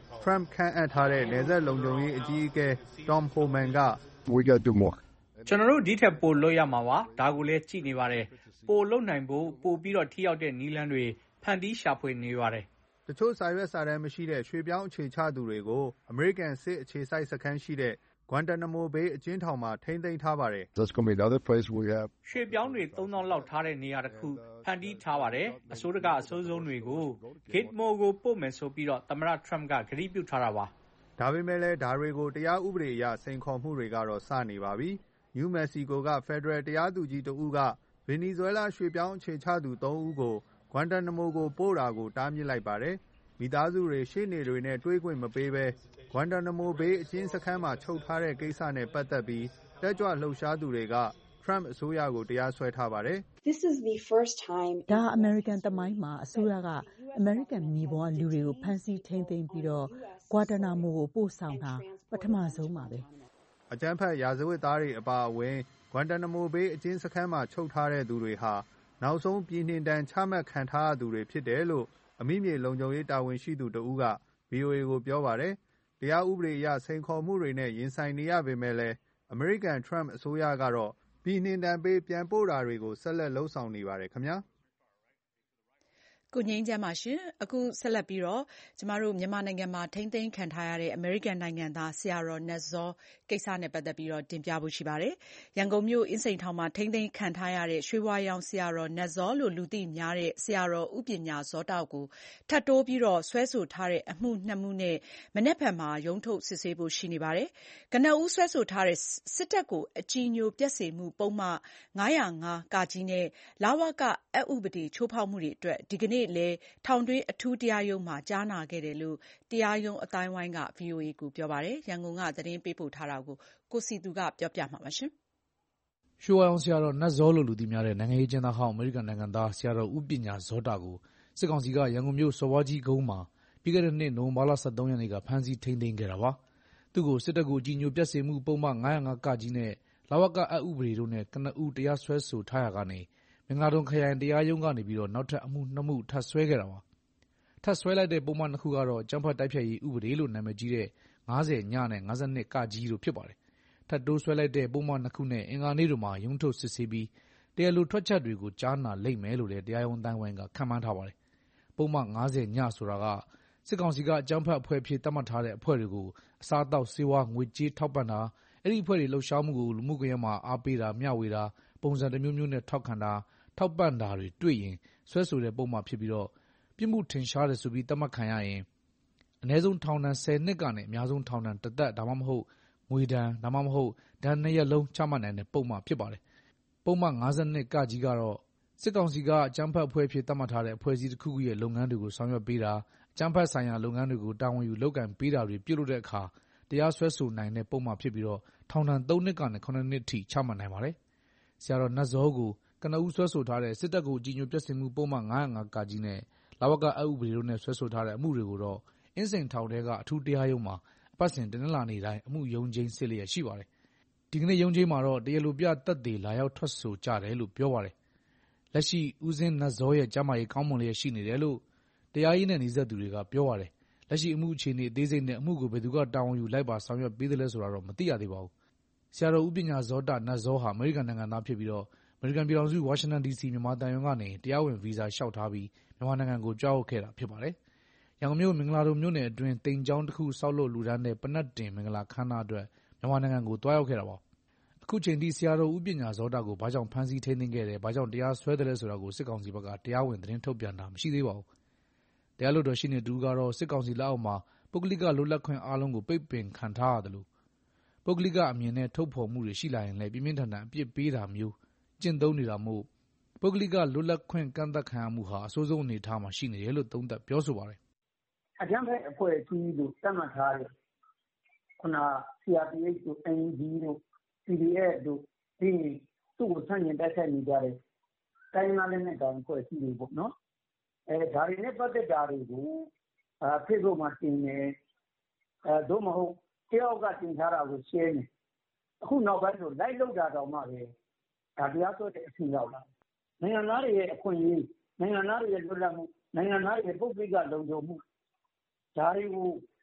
Trump ခန့်အပ်ထားတဲ့နယ်စပ်လုံခြုံရေးအကြီးအကဲ Tom Homan ကကျွန်တော်တို့ဒီထက်ပိုလုပ်ရမှာပါ။ဒါကိုလည်းကြည့်နေပါတယ်။ပိုလုပ်နိုင်ဖို့ပိုပြီးထိရောက်တဲ့နည်းလမ်းတွေဖန်တီးရှာဖွေနေပါတယ်။တချို့စာရွက်စာတမ်းမရှိတဲ့ရွှေ့ပြောင်းအခြေချသူတွေကိုအမေရိကန်စစ်အခြေစိုက်စခန်းရှိတဲ့ Guantanamo Bay အကျဉ်းထောင်မှာထိန်းသိမ်းထားပါတယ်။ရွှေ့ပြောင်းတွေ 3000 လောက်ထားတဲ့နေရာတစ်ခုဖန်တီးထားပါတယ်။အဆိုးတကအဆိုးဆုံးတွေကို Gitmo ကိုပို့မယ်ဆိုပြီးသမ္မတ Trump ကကတိပြုထားတာပါ။ဒါပေမဲ့လည်းဒါတွေကိုတရားဥပဒေအရစိန်ခေါ်မှုတွေကတော့စနေပါပြီ။ New Mexico ကဖက်ဒရယ်တရားသူကြီးတဦးက ဗင်နီဇွဲလားရွှေ့ပြောင်းအခြေချသူ 3 ဦးကို Guantanamo ကိုပို့တာကိုတားမြစ်လိုက်ပါတယ်။မိသားစုတွေရှေ့နေတွေနဲ့တွေ့ခွင့်မပေးဘဲ Guantanamo Bay အကျဉ်းစခန်းမှာချုပ်ထားတဲ့ကိစ္စနဲ့ပတ်သက်ပြီးတက်ကြွလှုပ်ရှားသူတွေက Trump အစိုးရကိုတရားစွဲထားပါတယ်။ဒါအမေရိကန်သမိုင်းမှာအစိုးရကအမေရိကန်မြေပေါ်ကလူတွေကိုဖမ်းဆီးထိန်းသိမ်းပြီးGuantanamo ကိုပို့ဆောင်တာပထမဆုံးပါပဲ။အကြမ်းဖက်ရာဇဝတ်သားတွေအပါအဝင် Guantanamo Bay အကျဉ်းစခန်းမှာချုပ်ထားတဲ့သူတွေဟာနောက်ဆုံးပြည်နှင်ဒဏ်ချမှတ်ခံထားရသူတွေဖြစ်တယ်လို့အမိမြေလုံခြုံရေးတာဝန်ရှိသူတဦးက VOA ကိုပြောပါတယ်။တရားဥပဒေအရစိန်ခေါ်မှုတွေနဲ့ရင်ဆိုင်နေရပေမဲ့လည်းအမေရိကန် Trump အစိုးရကတော့ပြည်နှင်ဒဏ်ပေးပြန်ပို့တာတွေကိုဆက်လက်လုပ်ဆောင်နေပါတယ်ခင်ဗျာ။ကိုငြိမ်းချမ်းပါရှင်။အခုဆက်လက်ပြီးကျမတို့မြန်မာနိုင်ငံမှာထိန်းသိမ်းခံထားရတဲ့အမေရိကန်နိုင်ငံသားဆရာတော်နတ်ဇောကိစ္စနဲ့ပတ်သက်ပြီးတင်ပြဖို့ရှိပါတယ်။ရန်ကုန်မြို့အင်းစိန်ထောင်မှာထိန်းသိမ်းခံထားရတဲ့ရွှေဝါရောင်ဆရာတော်နတ်ဇောလို့လူသိများတဲ့ဆရာတော်ဦးပညာဇောတကိုထပ်တိုးပြီးစွဲဆိုထားတဲ့အမှု 2 မှုနဲ့မနက်ဖြန်မှာရုံးထုတ်စစ်ဆေးဖို့ရှိနေပါတယ်။ကနဦးစွဲဆိုထားတဲ့စစ်တပ်ကိုအကြည်ညိုပျက်စေမှုပုဒ်မ 505(က) နဲ့လဝကအက်ဥပဒေချိုးဖောက်မှုတွေအတွက်ဒီကနေ့လည်းထောင်တွင်းအထူးတရားရုံးမှာကြားနာခဲ့တယ်လို့တရားရုံးအသိုင်းအဝိုင်းက VOA ကိုပြောပါတယ်။ ရန်ကုန်ကသတင်းပေးပို့ထားတာကိုကိုစည်သူကပြောပြမှာပါ။ရွှေဝါရောင်ဆရာတော်နတ်ဇောလို့လူသိများတဲ့နိုင်ငံရေးအကျဉ်းသားဟောင်းအမေရိကန်နိုင်ငံသားဆရာတော်ဦးပညာဇောတကိုစစ်ကောင်စီကရန်ကုန်မြို့စော်ဘွားကြီးကုန်းမှာပြီးခဲ့တဲ့နှစ်နိုဝင်ဘာလ 13 ရက်နေ့ကဖမ်းဆီးထိန်းသိမ်းခဲ့တာပါ။သူ့ကိုစစ်တပ်ကိုအကြည်ညိုပျက်စေမှုပုဒ်မ 505(က) နဲ့လဝကအက်ဥပဒေတို့နဲ့ကနဦးတရားစွဲဆိုထားရာကနေမင်္ဂလာဒုံခရိုင်တရားရုံးကနေနောက်ထပ်အမှု 2 မှုထပ်စွဲခဲ့တာပါ။ထပ်စွဲလိုက်တဲ့ပုဒ်မ 2 ခုကတော့အကြမ်းဖက်တိုက်ဖျက်ရေးဥပဒေလို့နာမည်ကြီးတဲ့50(ည) နဲ့ 52(က) တို့ဖြစ်ပါတယ်။ထပ်တိုးစွဲလိုက်တဲ့ပုဒ်မ 2 ခုနဲ့အင်္ဂါနေ့တို့မှာရုံးထုတ်စစ်ဆေးပြီးတရားလိုထွက်ချက်တွေကိုကြားနာလိမ့်မယ်လို့လည်းတရားရုံးအသိုင်းအဝိုင်းကခန့်မှန်းထားပါတယ်။ပုဒ်မ 50(ည) ဆိုတာကစစ်ကောင်စီကအကြမ်းဖက်အဖွဲ့အဖြစ်သတ်မှတ်ထားတဲ့အဖွဲ့တွေကိုအစားအသောက်ဆေးဝါးငွေကြေးထောက်ပံ့တာအဲဒီအဖွဲ့တွေလှုပ်ရှားမှုကိုလူမှုကွန်ရက်မှာအားပေးတာမျှဝေတာပုံစံတမျိုးမျိုးနဲ့ထောက်ခံတာထောက်ပံ့တာတွေတွေ့ရင်စွဲဆိုတဲ့ပုဒ်မဖြစ်ပြီးပြစ်မှုထင်ရှားတယ်ဆိုပြီးသတ်မှတ်ခံရရင်အနည်းဆုံးထောင်ဒဏ် 10 နှစ်ကနေအများဆုံးထောင်ဒဏ် 1 သက်ဒါမှမဟုတ်ငွေဒဏ်ဒါမှမဟုတ်ဒဏ် 2 ရပ်လုံးချမှတ်နိုင်တဲ့ပုဒ်မဖြစ်ပါတယ်။ပုဒ်မ 52(က) ကတော့စစ်ကောင်စီကအကြမ်းဖက်အဖွဲ့အဖြစ်သတ်မှတ်ထားတဲ့အဖွဲ့အစည်းတစ်ခုခုရဲ့လုပ်ငန်းတွေကိုဆောင်ရွက်ပေးတာအကြမ်းဖက်ဆိုင်ရာလုပ်ငန်းတွေကိုတာဝန်ယူလုပ်ကိုင်ပေးတာတွေပြုလုပ်တဲ့အခါတရားစွဲဆိုနိုင်တဲ့ပုဒ်မဖြစ်ပြီးထောင်ဒဏ် 3 နှစ်ကနေ 7 နှစ်ထိချမှတ်နိုင်ပါတယ်။ဆရာတော်နတ်ဇောကိုကနဦးစွဲဆိုထားတဲ့စစ်တပ်ကိုအကြည်ညိုပျက်စေမှုပုဒ်မ 505(က) နဲ့လဝကအက်ဥပဒေတို့နဲ့စွဲဆိုထားတဲ့အမှုတွေကိုတော့အင်းစိန်ထောင်ထဲကအထူးတရားရုံးမှာအပတ်စဉ်တနင်္လာနေ့တိုင်းအမှုရုံးချိန်းစစ်လျက်ရှိပါတယ်။ဒီကနေ့ရုံးချိန်းမှာတော့တရားလိုပြသက်သေလာရောက်ထွက်ဆိုကြတယ်လို့ပြောပါတယ်။လက်ရှိဦးဇင်းနတ်ဇောရဲ့ကျန်းမာရေးကောင်းမွန်လျက်ရှိနေတယ်လို့တရားရေးနဲ့နှိစက်သူတွေကပြောပါတယ်။လက်ရှိအမှုအခြေအနေအသေးစိတ်နဲ့အမှုကိုဘယ်သူကတာဝန်ယူလိုက်ပါဆောင်ရွက်ပေးသလဲဆိုတာတော့မသိရသေးပါဘူး။ဆရာတော်ဦးပညာဇောတနတ်ဇောဟာအမေရိကန်နိုင်ငံသားဖြစ်ပြီးအမေရိကန်ပြည်ထောင်စုဝါရှင်တန် DC မြန်မာသံရုံးကနေတရားဝင်ဗီဇာလျှောက်ထားပြီးမြန်မာနိုင်ငံကိုကြွရောက်ခဲ့တာဖြစ်ပါတယ်။ရန်ကုန်မြို့မင်္ဂလာဒုံမြို့နယ်အတွင်းသိမ်ကျောင်းတစ်ခုဆောက်လုပ်လှူဒါန်းတဲ့ပနက်တင်မင်္ဂလာအခမ်းအနားအတွက်မြန်မာနိုင်ငံကိုသွားရောက်ခဲ့တာပါ။အခုချိန်ထိဆရာတော်ဦးပညာဇောတကိုဘာကြောင့်ဖမ်းဆီးထိန်းသိမ်းခဲ့တယ်ဘာကြောင့်တရားစွဲတယ်လဲဆိုတာကိုစစ်ကောင်စီဘက်ကတရားဝင်သတင်းထုတ်ပြန်တာမရှိသေးပါဘူး။တရားလွှတ်တော်ရှေ့နေတူကတော့စစ်ကောင်စီလက်အောက်မှာပုဂ္ဂလိကလွတ်လပ်ခွင့်အားလုံးကိုပိတ်ပင်ခံထားရတယ်လို့ပုဂ္ဂလိကအမြင်နဲ့ထုတ်ဖော်မှုတွေရှိလာရင်လည်းပြင်းပြင်းထန်ထန်အပြစ်ပေးတာမျိုးကျင့်သုံးနေတာမို့ပုဂ္ဂလိကလွတ်လပ်ခွင့်ကန့်သတ်ခံရမှုဟာအဆိုးဆုံးအနေအထားမှာရှိနေတယ်လို့သုံးသပ်ပြောဆိုပါတယ်။အကြမ်းဖက်အဖွဲ့အစည်းလို့သတ်မှတ်ထားတဲ့ခုန CRPH တို့ NUG တို့ PDF တို့ဒီသူ့ကိုဆန့်ကျင်တိုက်ခိုက်နေကြတဲ့တိုင်းသားလက်နက်ကိုင်အဖွဲ့အစည်းတွေပေါ့နော်။ဒါတွေနဲ့ပတ်သက်တာတွေကိုFacebook မှာတင်တယ်သို့မဟုတ်တယောက်ကတင်ထားတာကို share နေအခုနောက်ပိုင်းဆို live လုပ်တာတောင်မှပဲဒါတရားစွဲတဲ့အဆင့်ရောက်လာနိုင်ငံသားတွေရဲ့အခွင့်အရေးနိုင်ငံသားတွေရဲ့လွတ်လပ်မှုနိုင်ငံသားတွေရဲ့ပုဂ္ဂလိကလုံခြုံမှုဒါတွေကို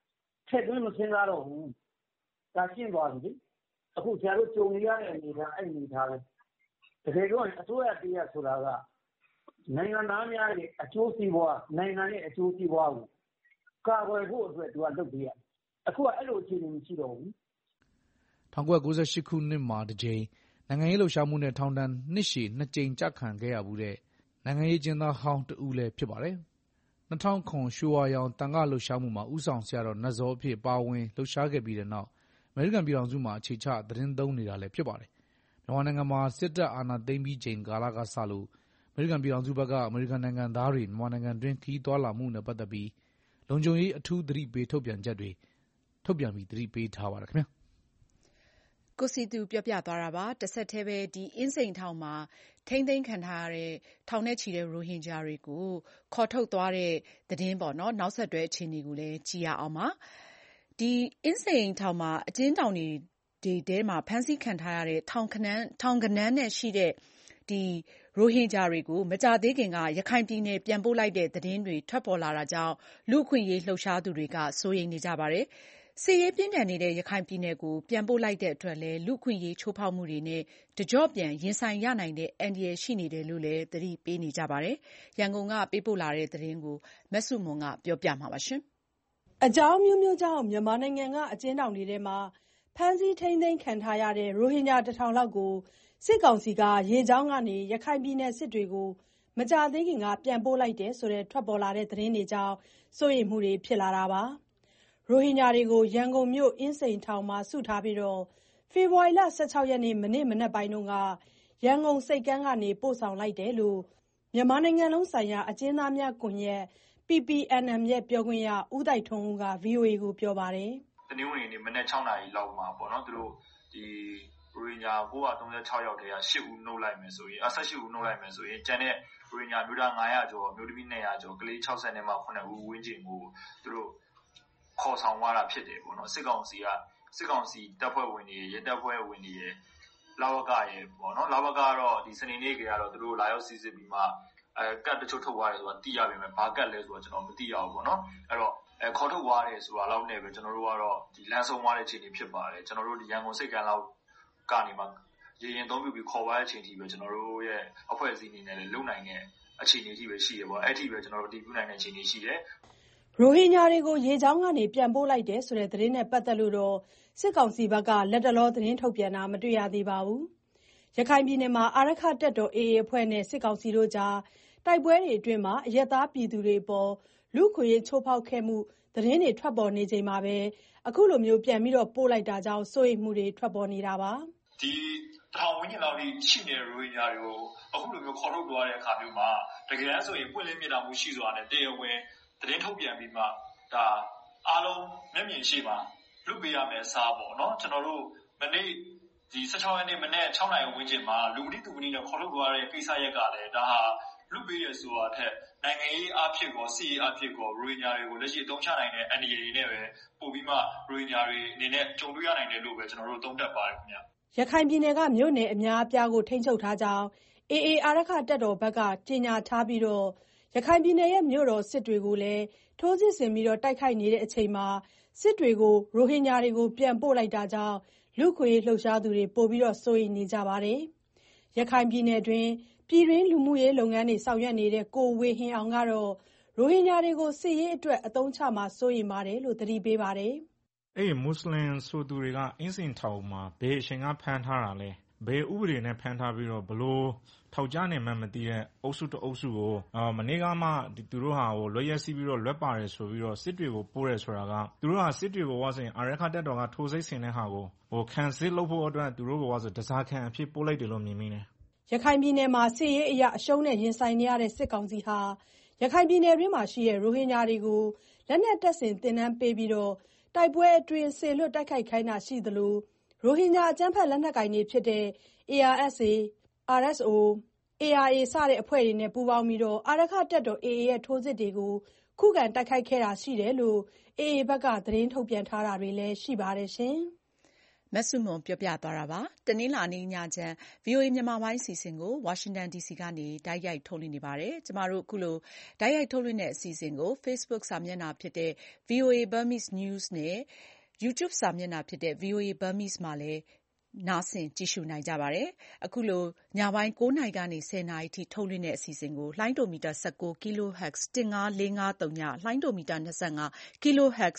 ထည့်သွင်းမစဉ်းစားတော့ဘူးဒါရှင်းသွားပြီလေအခုဆရာတို့ကြုံနေရတဲ့အနေထားအဲ့အနေထားပဲတကယ်တော့အစိုးရတရားဆိုတာကနိုင်ငံသားများရဲ့အကျိုးစီးပွားနိုင်ငံရဲ့အကျိုးစီးပွားကိုကာကွယ်ဖို့အတွက်သူကလုပ်ပေးရအခုကအဲ့လိုအခြေအနေမရှိတော့ဘူး 1998 ခုနှစ်မှာတစ်ကြိမ်နိုင်ငံရေးလှုပ်ရှားမှုနဲ့ထောင်ဒဏ်နှစ်ရှည်2 ကြိမ်ကျခံခဲ့ရဘူးတဲ့နိုင်ငံရေးကျင်းသားဟောင်းတဦးလည်းဖြစ်ပါတယ်။2009ရွှေဝါရောင်တန်ခါလှုပ်ရှားမှုမှာဦးဆောင်ဆရာတော်နတ်ဇောအဖြစ်ပါဝင်လှုပ်ရှားခဲ့ပြီးတဲ့နောက်အမေရိကန်ပြည်ထောင်စုမှာအခြေချသတင်းသုံးနေတာလည်းဖြစ်ပါတယ်။မြန်မာနိုင်ငံမှာစစ်တပ်အာဏာသိမ်းပြီးချိန်ကာလကစလို့အမေရိကန်ပြည်ထောင်စုဘက်ကအမေရိကန်နိုင်ငံသားတွေမြန်မာနိုင်ငံတွင်းခရီးသွားလာမှုနဲ့ပတ်သက်ပြီးလုံခြုံရေးအထူးသတိပေးထုတ်ပြန်ချက်တွေထုတ်ပြန်ပြီးသတိပေးထားပါတယ်ခင်ဗျာ။ကိုစီသူပြောပြသွားတာပါ။တစ်ဆက်တည်းပဲအင်းစိန်ထောင်မှာထိန်းသိမ်းခံထားရတဲ့ထောင်နဲ့ချီတဲ့ရိုဟင်ဂျာတွေကိုခေါ်ထုတ်သွားတဲ့သတင်းပေါ့နော်နောက်ဆက်တွဲအခြေအနေကိုလည်းကြည့်ရအောင်ပါ။အင်းစိန်ထောင်မှာအကျဉ်းထောင်တွေထဲမှာဖမ်းဆီးခံထားရတဲ့ထောင်ကနန်းနဲ့ရှိတဲ့ရိုဟင်ဂျာတွေကိုမကြာသေးခင်ကရခိုင်ပြည်နယ်ပြန်ပို့လိုက်တဲ့သတင်းတွေထွက်ပေါ်လာတာကြောင့်လူ့အခွင့်အရေးလှုပ်ရှားသူတွေကစိုးရိမ်နေကြပါတယ်။စစ်ရေးပြင်းထန်နေတဲ့ရခိုင်ပြည်နယ်ကိုပြန်ပို့လိုက်တဲ့အတွက်လည်းလူ့အခွင့်အရေးချိုးဖောက်မှုတွေနဲ့တကျော့ပြန်ရင်ဆိုင်ရနိုင်တဲ့အန္တရာယ်ရှိနေတယ်လို့လည်းသတိပေးနေကြပါတယ်။ရန်ကုန်ကပေးပို့လာတဲ့သတင်းကိုမဆုမွန်ကပြောပြမှာပါ။အကြောင်းမျိုးမျိုးကြောင့်မြန်မာနိုင်ငံကအကျဉ်းထောင်တွေထဲမှာဖမ်းဆီးထိန်းသိမ်းခံထားရတဲ့ရိုဟင်ဂျာ1000လောက်ကိုစစ်ကောင်စီကရေကြောင်းကနေရခိုင်ပြည်နယ်စစ်တွေကိုမကြာသေးခင်ကပြန်ပို့လိုက်တယ်ဆိုတဲ့ထွက်ပေါ်လာတဲ့သတင်းတွေကြောင့်စိုးရိမ်မှုတွေဖြစ်လာတာပါ။ရိုဟင်ဂျာတွေကိုရန်ကုန်မြို့အင်းစိန်ထောင်မှာစုထားပြီးဖေဖော်ဝါရီလ16ရက်နေ့မနေ့မနက်ပိုင်းကရန်ကုန်စိတ်ကမ်းကနေပို့ဆောင်လိုက်တယ်လို့မြန်မာနိုင်ငံလုံးဆိုင်ရာအကျဉ်းသားများကွန်ရက် PPNM ရဲ့ပြောခွင့်ရဦးသိုက်ထွန်းဦးက VOA ကိုပြောပါတယ်။တနင်္ဂနွေနေ့မနက်6နာရီလောက်မှာပေါ့နော်သူတို့ရိုဟင်ဂျာ936ယောက်ထဲက8ဦးနှုတ်လိုက်မယ်ဆိုရင်18ဦးနှုတ်လိုက်မယ်ဆိုရင်ကျန်တဲ့ရိုဟင်ဂျာမျိုးသား900ကျော်မျိုးသမီး200ကျော်ကလေး60နဲ့မှ9ဦးဝန်းကျင်ကိုသူတို့ခေါ်ဆောင်သွားတာဖြစ်တယ်ပေါ့နော်စစ်ကောင်စီတပ်ဖွဲ့ဝင်တွေရဲတပ်ဖွဲ့ဝင်တွေလာဝကရဲ့ပေါ့နော်လာဝကကတော့စနေနေ့ကတော့သူတို့လာရောက်စီစစ်ပြီးမှကတ်တချို့ထုတ်သွားတယ်ဆိုတာသိရပေမဲ့ဘာကတ်လဲဆိုတာကျွန်တော်မသိရဘူးပေါ့နော်အဲ့တော့ခေါ်ထုတ်သွားတယ်ဆိုတာလောက်နဲ့ပဲကျွန်တော်တို့ကတော့လမ်းဆုံးသွားတဲ့အခြေအနေဖြစ်ပါတယ်ကျွန်တော်တို့ရန်ကုန်စိတ်ကမ်းလောက်ကနေမှရေရင်သုံးပြီးခေါ်သွားတဲ့အချိန်ထိပဲကျွန်တော်တို့ရဲ့အဖွဲ့အစည်းအနေနဲ့လည်းလုံနိုင်တဲ့အခြေအနေကြီးပဲရှိတယ်ပေါ့အဲ့ဒီပဲကျွန်တော်တို့တည်ပြုနိုင်တဲ့အခြေအနေရှိတယ်ရိုဟင်ဂျာတွေကိုရေကြောင်းကနေပြန်ပို့လိုက်တယ်ဆိုတဲ့သတင်းနဲ့ပတ်သက်လို့တော့စစ်ကောင်စီဘက်ကလက်တလောသတင်းထုတ်ပြန်တာမတွေ့ရသေးပါဘူး။ရခိုင်ပြည်နယ်မှာအာရက္ခတပ်တော် AA အဖွဲ့နဲ့စစ်ကောင်စီတို့ကြားတိုက်ပွဲတွေအတွင်းမှာအရပ်သားပြည်သူတွေပေါ်လူ့အခွင့်အရေးချိုးဖောက်ခဲ့မှုသတင်းတွေထွက်ပေါ်နေချိန်မှာပဲအခုလိုမျိုးပြန်ပြီးပို့လိုက်တာကြောင့်စိုးရိမ်မှုတွေထွက်ပေါ်နေတာပါ။ဒီထောင်ဝင်းကျင်လောက်ရှိနေတဲ့ရိုဟင်ဂျာတွေကိုအခုလိုမျိုးခေါ်ထုတ်သွားတဲ့အခါမျိုးမှာတကယ်တမ်းဆိုရင်ပွင့်လင်းမြင်သာမှုရှိစွာနဲ့တရားဝင်သတင်းထုတ်ပြန်ပြီးမှဒါအားလုံးမျက်မြင်ရှိမှာလွတ်ပေးရမယ်စားပေါ့နော်ကျွန်တော်တို့မနေ့16ရက်နေ့မနေ့6နာရီဝန်းကျင်မှာလူမတိသူမတိနဲ့ခေါ်ထုတ်သွားတဲ့ကိစ္စရက်ကလည်းဒါဟာလွတ်ပေးရဆိုတာထက်နိုင်ငံရေးအဖြစ်ကောစီရေးအဖြစ်ကောရိုဟင်ဂျာတွေကိုလက်ရှိအသုံးချနိုင်တဲ့အန္တရာယ်တွေနဲ့ပဲပို့ပြီးမှရိုဟင်ဂျာတွေအနေနဲ့ကြုံတွေ့ရနိုင်တယ်လို့ပဲကျွန်တော်တို့သုံးသပ်ပါတယ်ခင်ဗျရခိုင်ပြည်နယ်ကမြို့နယ်အများအပြားကိုထိန်းချုပ်ထားကြောင်း AA အာရက္ခတပ်တော်ဘက်ကကြေညာထားပြီးရခိုင်ပြည်နယ်ရဲ့မြို့တော်စစ်တွေကိုလည်းထိုးစစ်ဆင်ပြီးတိုက်ခိုက်နေတဲ့အချိန်မှာစစ်တွေကိုရိုဟင်ဂျာတွေကိုပြန်ပို့လိုက်တာကြောင့်လူ့အခွင့်အရေးလှုပ်ရှားသူတွေပိုပြီးစိုးရိမ်နေကြပါတယ်။ရခိုင်ပြည်နယ်တွင်းလူမှုရေးလုပ်ငန်းတွေဆောင်ရွက်နေတဲ့ကိုဝေဟင်အောင်ကတော့ရိုဟင်ဂျာတွေကိုစစ်ရေးအတွက်အသုံးချမှာစိုးရိမ်ပါတယ်လို့သတိပေးပါတယ်။အဲ့မွတ်စလင်ဆိုသူတွေကအင်းစိန်ထောင်မှာဘယ်အချိန်ကဖမ်းထားတာလဲဘယ်ဥပဒေနဲ့ဖမ်းထားပြီးဘလို့ထောက်ကြနေမှမသိတဲ့အုပ်စုတအုပ်စုကိုမနေ့ကမှသူတို့ဟာလွတ်ရက်စီးပြီးလွတ်ပါတယ်ဆိုပြီးစစ်တွေကိုပို့ရဲဆိုတာကသူတို့ဟာစစ်တွေကိုဆိုရင်အာရက္ခတပ်တော်ကထိုးစစ်ဆင်တဲ့ဟာကိုခံစစ်လုပ်ဖို့အတွက်သူတို့ကဆိုတစားခံအဖြစ်ပို့လိုက်တယ်လို့မြင်မိတယ်ရခိုင်ပြည်နယ်မှာစစ်ရေးအရအရှုံးနဲ့ရင်ဆိုင်နေရတဲ့စစ်ကောင်စီဟာရခိုင်ပြည်နယ်တွင်းမှာရှိတဲ့ရိုဟင်ဂျာတွေကိုလက်နက်တပ်ဆင်သင်တန်းပေးပြီးတိုက်ပွဲအတွင်းစေလွတ်တိုက်ခိုက်ခိုင်းတာရှိသလိုရိုဟင်ဂျာအကြမ်းဖက်လက်နက်ကိုင်တွေဖြစ်တဲ့ ARSA, RSO, ARA စတဲ့အဖွဲ့တွေနဲ့ပူးပေါင်းပြီးအာရက္ခတပ်တော် AA ရဲ့ထိုးစစ်တွေကိုခုခံတိုက်ခိုက်ခဲ့တာရှိတယ်လို့ AA ဘက်ကသတင်းထုတ်ပြန်ထားတာတွေလည်းရှိပါတယ်ရှင်။မဆုမွန်ပြောပြသွားတာပါ။ တနင်္လာနေ့ညချမ်း VOA မြန်မာပိုင်းအစီအစဉ်ကို ဝါရှင်တန်ဒီစီကနေ တိုက်ရိုက်ထုတ်လွှင့်နေပါတယ်။ ကျမတို့အခုလိုတိုက်ရိုက်ထုတ်လွှင့်တဲ့အစီအစဉ်ကို Facebook စာမျက်နှာဖြစ်တဲ့ VOA Burmese News နဲ့ YouTube စာမျက်နှာဖြစ်တဲ့ VOA Burmese မှာလည်းနားဆင်ကြည့်ရှုနိုင်ကြပါတယ်။ အခုလိုညပိုင်း 9 နာရီကနေ 10 နာရီထိထုတ်လွှင့်တဲ့အစီအစဉ်ကို လှိုင်းဒိုမီတာ 19 kHz 15453 လှိုင်းဒိုမီတာ 25 kHz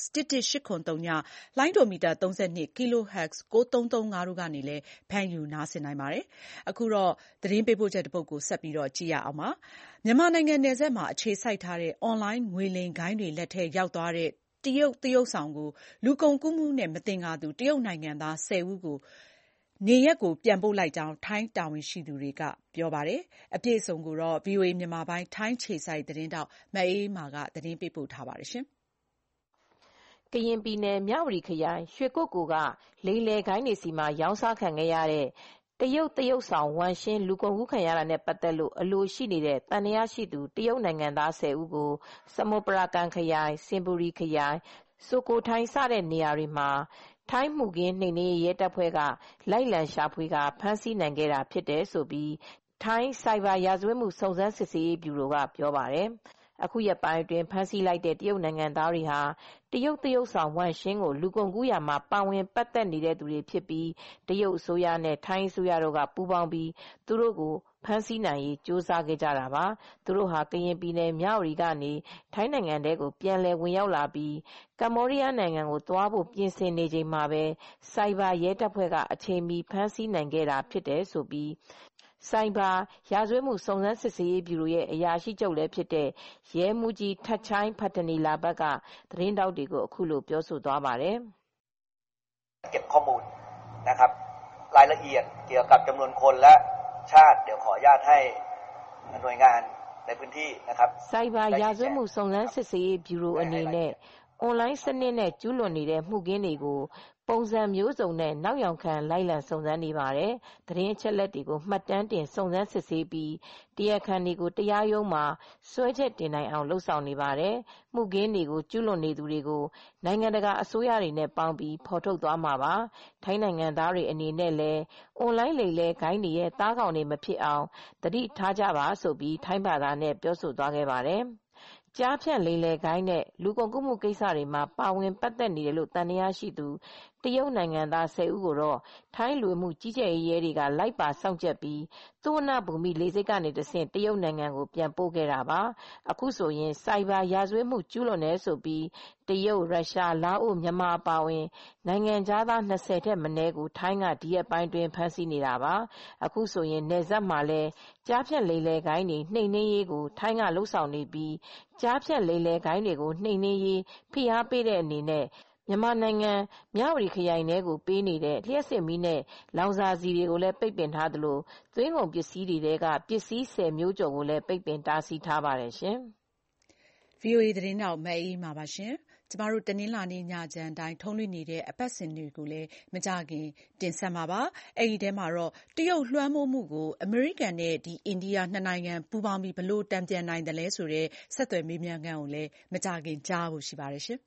11803 လှိုင်းဒိုမီတာ 32 kHz 9335 တို့ကနေလည်းဖမ်းယူနားဆင်နိုင်ပါတယ်။ အခုတော့သတင်းပေးပို့ချက်တစ်ပုဒ်ကိုဆက်ပြီးကြည့်ရအောင်ပါ။ မြန်မာနိုင်ငံနယ်စပ်မှာအခြေစိုက်ထားတဲ့ အွန်လိုင်းငွေလိမ်ဂိုဏ်းတွေလက်ထဲရောက်သွားတဲ့ တရုတ်သရုပ်ဆောင်ကို လူကုန်ကူးမှုနဲ့မသင်္ကာသူ တရုတ်နိုင်ငံသား 10 ဦးကိုနေရပ်ပြန်ပို့လိုက်ကြောင်း ထိုင်းတာဝန်ရှိသူတွေကပြောပါတယ်။ အပြည့်အစုံကို VOA မြန်မာပိုင်း ထိုင်းအခြေစိုက်သတင်းထောက် မအေးအေးမာကသတင်းပေးပို့ထားပါတယ်။ကရင်ပြည်နယ် မြဝတီခရိုင် ရွှေကုက္ကိုက လိမ်လည်ဂိုဏ်းတွေဆီမှာရောင်းစားခံခဲ့ရတဲ့ တရုတ်သရုပ်ဆောင်ဝမ်ရှင်း လူကုန်ကူးခံရတာနဲ့ပတ်သက်လို့အလိုရှိနေတဲ့ သံသယရှိသူ တရုတ်နိုင်ငံသား 10 ဦးကို စမုတ်ပရာကန်ခရိုင် စင်ဘူရီခရိုင် ဆိုကိုထိုင်း စတဲ့နေရာတွေမှာ ထိုင်းမှုခင်းနှိမ်နင်းရေးရဲတပ်ဖွဲ့က လိုက်လံရှာဖွေကာဖမ်းဆီးနိုင်ခဲ့တာဖြစ်တယ်လို့ ထိုင်းဆိုင်ဘာရာဇဝတ်မှုစုံစမ်းစစ်ဆေးရေးဗျူရိုကပြောပါတယ်။ အခုရက်ပိုင်းအတွင်းဖမ်းဆီးလိုက်တဲ့တရုတ်နိုင်ငံသားတွေဟာ တရုတ်သရုပ်ဆောင်ဝမ်ရှင်းကိုလူကုန်ကူးရာမှာပါဝင်ပတ်သက်နေသူတွေဖြစ်ပြီး တရုတ်အစိုးရနဲ့ထိုင်းအစိုးရတို့ကပူးပေါင်းပြီးသူတို့ကိုဖမ်းဆီးနိုင်ရေးကြိုးစားခဲ့ကြတာပါ။ သူတို့ဟာ ကရင်ပြည်နယ် မြဝတီကနေ ထိုင်းနိုင်ငံထဲကိုပြန်လည်ဝင်ရောက်လာပြီး ကမ္ဘောဒီးယားနိုင်ငံကိုသွားဖို့ပြင်ဆင်နေချိန်မှာပဲ ဆိုင်ဘာရဲတပ်ဖွဲ့ကအချိန်မီဖမ်းဆီးနိုင်ခဲ့တာဖြစ်တယ်လို့ ဆိုင်ဘာရာဇဝတ်မှုစုံစမ်းစစ်ဆေးရေးဗျူရိုအရာရှိချုပ်လည်းဖြစ်တဲ့ ရဲမှူးကြီး ထပ်ချိုင်းဖတ်တနီလာဘတ်က သတင်းထောက်တွေကိုအခုလိုပြောသွားပါတယ်။เก็บข้อมูลนะครับรายละเอียดเกี่ยวกับจำนวนคนและชาติเดี๋ยวขออนุญาตให้หน่วยงานในพื้นที่นะครับဆိုင်ဘာရာဇဝတ်မှုစုံစမ်းစစ်ဆေးရေးဗျူရိုအနေနဲ့အွန်လိုင်းစနစ်နဲ့ကျူးလွန်နေတဲ့မှုခင်းတွေကိုပုံစံမျိုးစုံနဲ့နောက်ယောင်ခံလိုက်လံစုံစမ်းနေပါတယ်။ သတင်းအချက်အလက်တွေကိုမှတ်တမ်းတင်စုံစမ်းစစ်ဆေးပြီးတရားခံတွေကိုတရားရုံးမှာစွဲချက်တင်နိုင်အောင်လုပ်ဆောင်နေပါတယ်။ မှုခင်းတွေကိုကျူးလွန်နေသူတွေကိုနိုင်ငံတကာအစိုးရတွေနဲ့ပေါင်းပြီးဖော်ထုတ်သွားမှာပါ။ ထိုင်းနိုင်ငံသားတွေအနေနဲ့လည်းအွန်လိုင်းလိမ်လည်ဂိုဏ်းတွေရဲ့သားကောင်တွေမဖြစ်အောင်သတိထားကြပါလို့ ထိုင်းဘာသာနဲ့ပြောသွားခဲ့ပါတယ်။ ကျားဖြန့်လိမ်လည်ဂိုဏ်းနဲ့လူကုန်ကူးမှုကိစ္စတွေမှာပါဝင်ပတ်သက်နေတယ်လို့သံသယရှိသူတရုတ်နိုင်ငံသား 10 ဦးကိုတော့ထိုင်းလူဝင်မှုကြီးကြပ်ရေးရဲတွေကလိုက်ပါစောင့်ကြပ်ပြီးသုဝဏ္ဏဘူမိလေဆိပ်ကနေတဆင့်တရုတ်နိုင်ငံကိုပြန်ပို့ခဲ့တာပါ။ အခုဆိုရင်ဆိုင်ဘာရာဇဝတ်မှုကျူးလွန်တယ်ဆိုပြီးတရုတ် ရုရှား လာအို မြန်မာအပါအဝင်နိုင်ငံခြားသား 20 ထက်မနည်းကိုထိုင်းကဒီရက်ပိုင်းအတွင်းဖမ်းဆီးနေတာပါ။ အခုဆိုရင်နယ်စပ်မှာလည်းကျားဖြန့်လိမ်လည်ဂိုဏ်းတွေနှိမ်နင်းရေးကိုထိုင်းကလုပ်ဆောင်နေပြီးကျားဖြန့်လိမ်လည်ဂိုဏ်းတွေကိုနှိမ်နင်းရေးဖိအားပေးတဲ့အနေနဲ့မြန်မာနိုင်ငံ မြဝတီခရိုင်ထဲကိုပေးနေတဲ့လျှပ်စစ်မီးနဲ့လောင်စာဆီတွေကိုလည်းပိတ်ပင်ထားသလိုသွင်းကုန်ပစ္စည်းတွေထဲကပစ္စည်း10 မျိုးကျော်ကိုလည်းပိတ်ပင်တားဆီးထားပါတယ်ရှင်။ VOA သတင်းထောက်မအေးအေးမာပါ။ ကျမတို့တနင်္လာနေ့ညချမ်းတိုင်းထုတ်လွှင့်နေတဲ့အပတ်စဉ်တွေကိုလည်းမကြာခင်တင်ဆက်မှာပါ။ အဲဒီထဲမှာတော့တရုတ်လွှမ်းမိုးမှုကိုအမေရိကန်နဲ့အိန္ဒိယနှစ်နိုင်ငံပူးပေါင်းပြီးဘယ်လိုတန်ပြန်နိုင်သလဲဆိုတဲ့ဆက်သွယ်မေးမြန်းခန်းကိုလည်းမကြာခင်ကြားဖို့ရှိပါတယ်။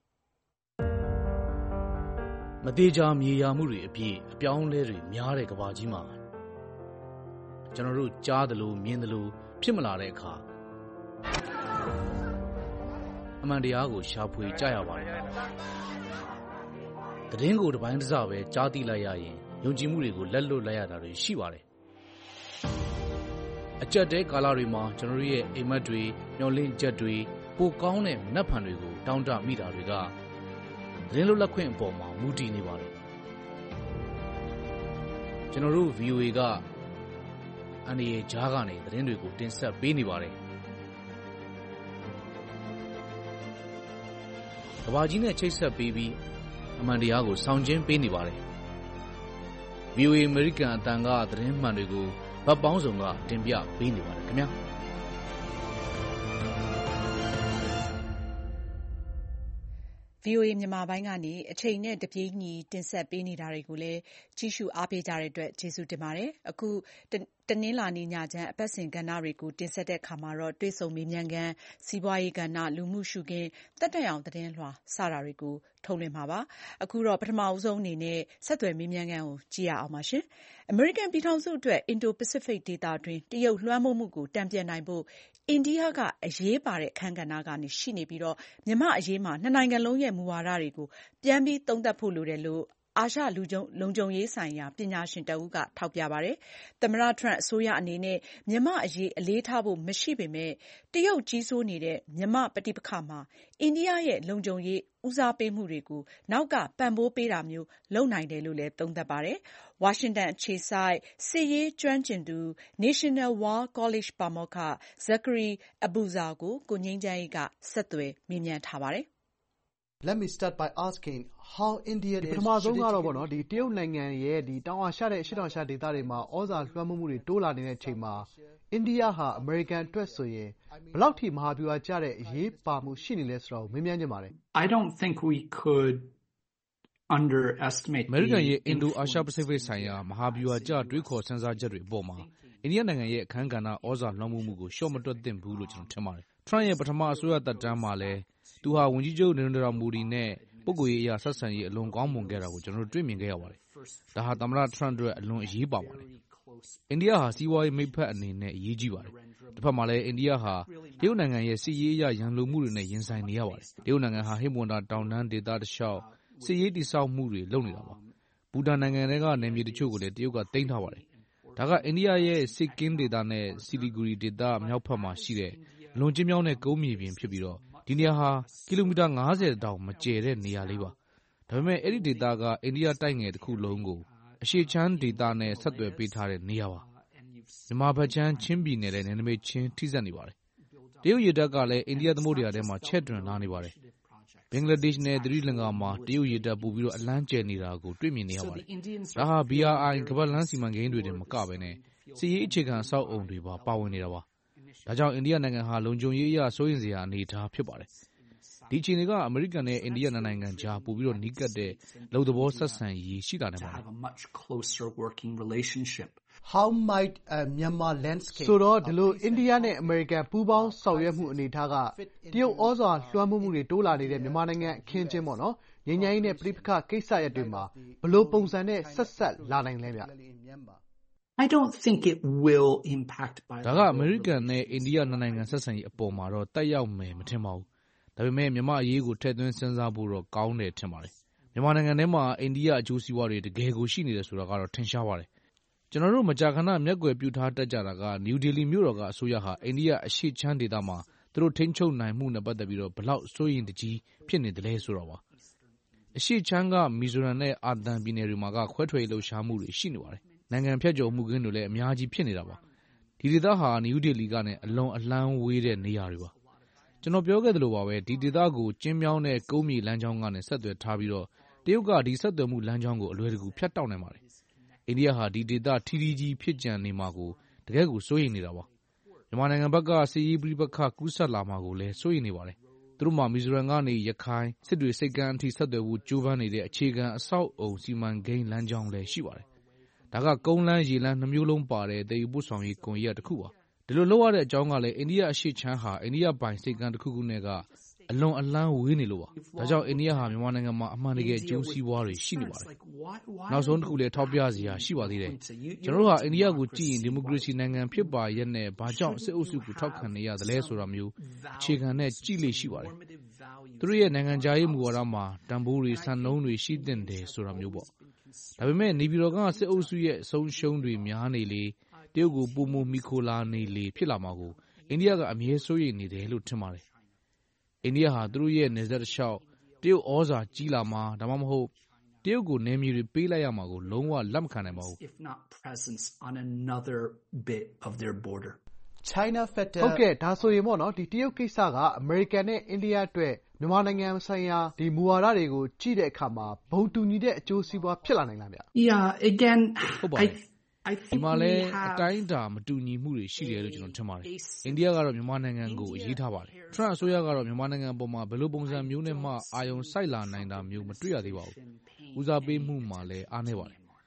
မသေချာမြေယာမှုတွေအပြည့်အပြောင်းအလဲတွေများတဲ့ကမ္ဘာကြီးမှာကျွန်တော်တို့ကြားသလိုမြင်သလိုဖြစ်မလာတဲ့အခါအမှန်တရားကိုရှာဖွေကြရပါတယ်။သတင်းကိုတစ်ပိုင်းတစ်စပဲကြားသိလိုက်ရရင်ယုံကြည်မှုတွေကိုလက်လွတ်လိုက်ရတာတွေရှိပါတယ်။အကြက်တဲကာလတွေမှာကျွန်တော်တို့ရဲ့အိမ်မက်တွေမျောလင့်ချက်တွေပိုကောင်းတဲ့မနှက်ဖန်တွေကိုတောင်းတမိတာတွေကသတင်းလွတ်လပ်ခွင့်အပေါ်မှာမူတည်နေပါတယ်။ကျွန်တော်တို့ VOA ကအန်ဒီရဲ့ကြားကနေသတင်းတွေကိုတင်ဆက်ပေးနေပါတယ်။ကမ္ဘာကြီးနဲ့ချိတ်ဆက်ပေးပြီးအမှန်တရားကိုဆောင်ကျဉ်ပေးနေပါတယ်။ VOA အမေရိကန်အတန်ကသတင်းမှန်တွေကိုဗတ်ပေါင်းစုံကတင်ပြပေးနေပါတယ်ခင်ဗျာ။ VOA မြန်မာပိုင်းကနေအချိန်နဲ့တပြေးညီတင်ဆက်ပေးနေတာတွေကိုလည်းကြည့်ရှုအားပေးကြတဲ့အတွက်ကျေးဇူးတင်ပါတယ်။ အခုတတနင်္လာနေ့ညချမ်းအပတ်စဉ်ကဏ္ဍတွေကိုတင်ဆက်တဲ့အခါမှာတော့တွေ့ဆုံမေးမြန်းခန်း၊စီးပွားရေးကဏ္ဍ၊လူမှုရှုခင်း၊သက်တမ်းအောင်သတင်းလွှာစတာတွေကိုထုတ်လွှင့်မှာပါ။အခုတော့ပထမဆုံးအနေနဲ့ဆက်သွယ်မေးမြန်းခန်းကိုကြည့်ရအောင်ပါရှင်။အမေရိကန်ပြည်ထောင်စုအတွက်အင်ဒိုပစိဖိတ်ဒေသတွင်းတရုတ်လွှမ်းမိုးမှုကိုတန်ပြန်နိုင်ဖို့အိန္ဒိယကအရေးပါတဲ့အခန်းကဏ္ဍကနေရှိနေပြီးမြန်မာ့အရေးမှာနှစ်နိုင်ငံလုံးရဲ့မူဝါဒတွေကိုပြန်ပြီးသုံးသပ်ဖို့လိုတယ်လို့အာရှလုံခြုံရေးဆိုင်ရာပညာရှင်တဦးကထောက်ပြပါတယ်။သမ္မတထရမ့်အစိုးရအနေနဲ့မြန်မာ့အရေးအလေးထားဖို့မရှိပေမဲ့တရုတ်ကြီးစိုးနေတဲ့မြန်မာ့ပဋိပက္ခမှာအိန္ဒိယရဲ့လုံခြုံရေးဦးစားပေးမှုတွေကိုနောက်ကပံ့ပိုးပေးတာမျိုးလုပ်နိုင်တယ်လို့လည်းသုံးသပ်ပါတယ်။ဝါရှင်တန်အခြေစိုက်စစ်ရေးကျွမ်းကျင်သူ National War College ပါမောက္ခ Zachary Abuza ကိုကိုငြိမ်းချမ်းရေးကဆက်သွယ်မေးမြန်းထားပါတယ်။ Let me start by asking how India is ပထမဆုံးကတော့ပေါ့နော်ဒီတရုတ်နိုင်ငံရဲ့ဒီတောင်အာရှနဲ့အရှေ့တောင်အာရှဒေသတွေမှာဩဇာလွှမ်းမိုးမှုတွေတိုးလာနေတဲ့အချိန်မှာအိန္ဒိယဟာအမေရိကန်အတွက်ဆိုရင်ဘယ်လောက်ထိမဟာဗျူဟာကျတဲ့အရေးပါမှုရှိနေလဲဆိုတာကိုမေးမြန်းချင်ပါတယ် I don't think we could underestimate အမေရိကန်ရဲ့အင်ဒိုအာရှပစိဖိတ်ဆိုင်ရာမဟာဗျူဟာကျတွေးခေါ်စဉ်းစားချက်တွေအပေါ်မှာအိန္ဒိယနိုင်ငံရဲ့အခန်းကဏ္ဍဩဇာလွှမ်းမိုးမှုကိုရှော့မတွက်သင့်ဘူးလို့ကျွန်တော်ထင်ပါတယ်ထရန့်ရဲ့ပထမအစိုးရသက်တမ်းမှာလည်းသူဟာဝန်ကြီးချုပ်နရိန္ဒရာမူဒီနဲ့ပုဂ္ဂိုလ်ရေးအရာဆက်ဆံရေးအလွန်ကောင်းမွန်ခဲ့တာကိုကျွန်တော်တို့တွေ့မြင်ခဲ့ရပါတယ်။ဒါဟာသမ္မတထရန့်အတွက်အလွန်အရေးပါပါတယ်။အိန္ဒိယဟာစီးပွားရေးမိတ်ဖက်အနေနဲ့အရေးကြီးပါတယ်။တစ်ဖက်မှာလည်းအိန္ဒိယဟာတရုတ်နိုင်ငံရဲ့စစ်ရေးအရာရန်လိုမှုတွေနဲ့ရင်ဆိုင်နေရပါတယ်။တရုတ်နိုင်ငံဟာဟိမဝန္တာတောင်တန်းဒေသတစ်လျှောက်စစ်ရေးတည်ဆောက်မှုတွေလုပ်နေတာပါ။ဘူတန်နိုင်ငံတွေကနယ်မြေတချို့ကိုလည်းတရုတ်ကသိမ်းထားပါတယ်။ဒါကအိန္ဒိယရဲ့စစ်ကင်းဒေသနဲ့စီလီဂူရီဒေသမြောက်ဖက်မှာရှိတဲ့လွန်ကျဉ်းမြောင်းတဲ့ကုန်းမြေပြင်ဖြစ်ပြီးတော့ဒီနေရာဟာကီလိုမီတာ90တောင်မကျယ်တဲ့နေရာလေးပါ။ဒါပေမဲ့အဲ့ဒီဒေသကအိန္ဒိယတိုက်ငယ်တစ်ခုလုံးကိုအရှေ့ချမ်းဒေသနဲ့ဆက်သွယ်ပေးထားတဲ့နေရာပါ။မြန်မာဘက်ချမ်းချင်းပြည်နယ်နဲ့နယ်နိမိတ်ချင်းထိစပ်နေပါတယ်။တရုတ်ရေတပ်ကလည်းအိန္ဒိယသမုဒ္ဒရာထဲမှာချဲ့တွင်လာနေပါတယ်။ဘင်္ဂလားဒေ့ရှ်နဲ့သီရိလင်္ကာမှာတရုတ်ရေတပ်ပို့ပြီးတော့အလန်းကျယ်နေတာကိုတွေ့မြင်နေရပါတယ်။ဒါဟာ BRI ကမ္ဘာ့လမ်းစီမံကိန်းတွေတင်မကဘဲနဲ့စစ်ရေးအခြေခံအဆောက်အုံတွေပါဝင်နေတာပါ။ဒါကြောင့်အိန္ဒိယနိုင်ငံဟာလုံခြုံရေးအရစိုးရိမ်စရာအနေအထားဖြစ်ပါတယ်။ဒီအခြေအနေကအမေရိကန်နဲ့အိန္ဒိယနိုင်ငံကြားပို့ပြီးတော့နီးကပ်တဲ့လုံသဘောဆက်ဆံရေးရှိတာနဲ့ပါ။ How might Myanmar landscape ဆိုတော့ဒီလိုအိန္ဒိယနဲ့အမေရိကန်ပူးပေါင်းဆောင်ရွက်မှုအနေအထားကတရုတ်ဩဇာလွှမ်းမိုးမှုတွေတိုးလာနေတဲ့မြန်မာနိုင်ငံအခင်းချင်းပေါ့နော်ငြိမ်းချမ်းရေးနဲ့ပြည်ပခါကိစ္စရပ်တွေမှာဘယ်လိုပုံစံနဲ့ဆက်လာနိုင်လဲဗျ I don't think it will impact by ဒါကအမေရိကန်နဲ့အိန္ဒိယနိုင်ငံဆက်ဆံရေးအပေါ်မှာတော့တက်ရောက်မယ်မထင်ပါဘူး။ဒါပေမဲ့မြန်မာအရေးကိုထည့်သွင်းစဉ်းစားဖို့တော့ကောင်းတယ်ထင်ပါတယ်။မြန်မာနိုင်ငံထဲမှာအိန္ဒိယအကျိုးစီးပွားတွေတကယ်ကိုရှိနေတယ်ဆိုတာကတော့ထင်ရှားပါတယ်။ကျွန်တော်တို့မကြာခဏမျက်ကွယ်ပြုထားတတ်ကြတာကနယူးဒေလီမြို့တော်ကအစိုးရဟာအိန္ဒိယအရှေ့ချမ်းဒေသမှာသူတို့ထိန်းချုပ်နိုင်မှုနဲ့ပတ်သက်ပြီးတော့ဘယ်လောက်စိုးရိမ်တကြီးဖြစ်နေတယ်လဲဆိုတော့ပါ။အရှေ့ချမ်းကမီဇိုရမ်နဲ့အာသံပြည်နယ်တွေမှာကခွဲထွက်ရေးလှုပ်ရှားမှုတွေရှိနေပါတယ်။နိုင်ငံဖြတ်ကျော်မှုကင်းတွေလည်းအများကြီးဖြစ်နေတာပါ။ဒီဒေသဟာနယူးဒေလီကနေအလွန်အလှမ်းဝေးတဲ့နေရာတွေပါ။ကျွန်တော်ပြောခဲ့သလိုပါပဲဒီဒေသကိုကျင်းမြောင်းတဲ့ကုန်းမြေလမ်းကြောင်းကနေဆက်သွယ်ထားပြီးတော့တရုတ်ကဒီဆက်သွယ်မှုလမ်းကြောင်းကိုအလွယ်တကူဖြတ်တောက်နိုင်ပါတယ်။အိန္ဒိယဟာဒီဒေသထီးထီးကြီးဖြစ်ကြံနေမှာကိုတကယ်ကိုစိုးရိမ်နေတာပါ။မြန်မာနိုင်ငံဘက်ကစစ်ရေးပြည်ပခါကူးဆက်လာမှာကိုလည်းစိုးရိမ်နေပါတယ်။သူတို့မှမီဇိုရမ်ကနေရခိုင်စစ်တွေစိတ်ကမ်းအထိဆက်သွယ်ဖို့ကြိုးပမ်းနေတဲ့အခြေခံအဆောက်အုံစီမံကိန်းလမ်းကြောင်းလည်းရှိပါတယ်။ဒါကကုန်းလမ်းရေလမ်းနှမျိုးလုံးပါတဲ့တည်ယူပို့ဆောင်ရေးကွန်ရက်တစ်ခုပါ။ဒီလိုလုပ်ရတဲ့အကြောင်းကလည်းအိန္ဒိယအရှေ့ချမ်းဟာအိန္ဒိယပိုင်စိတ်ကမ်းတစ်ခုခုနဲ့ကအလွန်အလန်းဝေးနေလို့ပါ။ဒါကြောင့်အိန္ဒိယဟာမြန်မာနိုင်ငံမှာအမှန်တကယ်အကျိုးစီးပွားတွေရှိနေပါတယ်။နောက်ဆုံးတစ်ခုလည်းထောက်ပြစရာရှိပါသေးတယ်။ကျွန်တော်တို့ဟာအိန္ဒိယကိုကြည့်ရင်ဒီမိုကရေစီနိုင်ငံဖြစ်ပါရဲ့နဲ့ဘာကြောင့်စစ်အုပ်စုကိုထောက်ခံနေရသလဲဆိုတာမျိုးအခြေခံနဲ့ကြည့်လေရှိပါတယ်။သူတို့ရဲ့နိုင်ငံခြားရေးမူဝါဒမှာတန်ဖိုးတွေစံနှုန်းတွေရှိသင့်တယ်ဆိုတာမျိုးပေါ့။ဒါပေမဲ့နေပြည်တော်ကစစ်အုပ်စုရဲ့ဆုံးရှုံးတွေများနေလေတရုတ်ကိုပုံမမီခိုလာနေလေဖြစ်လာမှာကိုအိန္ဒိယကအမြဲစိုးရိမ်နေတယ်လို့ထင်ပါတယ်။အိန္ဒိယဟာသူတို့ရဲ့နယ်စပ်တစ်လျှောက်တရုတ်ဩဇာကြီးလာမှာဒါမှမဟုတ်တရုတ်ကိုနယ်မြေတွေပေးလိုက်ရမှာကိုလုံးဝလက်မခံနိုင်ပါဘူး if not presence on another bit of their border China Federal ဟုတ်ကဲ့ဒါဆိုရင်ပေါ့နော်ဒီတရုတ်ကိစ္စကအမေရိကန်နဲ့အိန္ဒိယအတွက်မြန်မာနိုင်ငံဆိုင်ရာဒီမူဝါဒတွေကိုကြည့်တဲ့အခါမှာဘုံတူညီတဲ့အကျိုးစီးပွားဖြစ်လာနိုင်လားဗျ Yeah again ဟုတ်ပါတယ်ဒီမှာလည်းအတိုင်းအတာမတူညီမှုတွေရှိတယ်လို့ကျွန်တော်ထင်ပါတယ်။အိန္ဒိယကတော့မြန်မာနိုင်ငံကိုအရေးထားပါတယ်။ထရန့်အစိုးရကတော့မြန်မာနိုင်ငံအပေါ်မှာဘယ်လိုပုံစံမျိုးနဲ့မှအာရုံစိုက်လာနိုင်တာမျိုးမတွေ့ရသေးပါဘူး။ဦးစားပေးမှုမှာလည်းအားနည်းပါတယ်။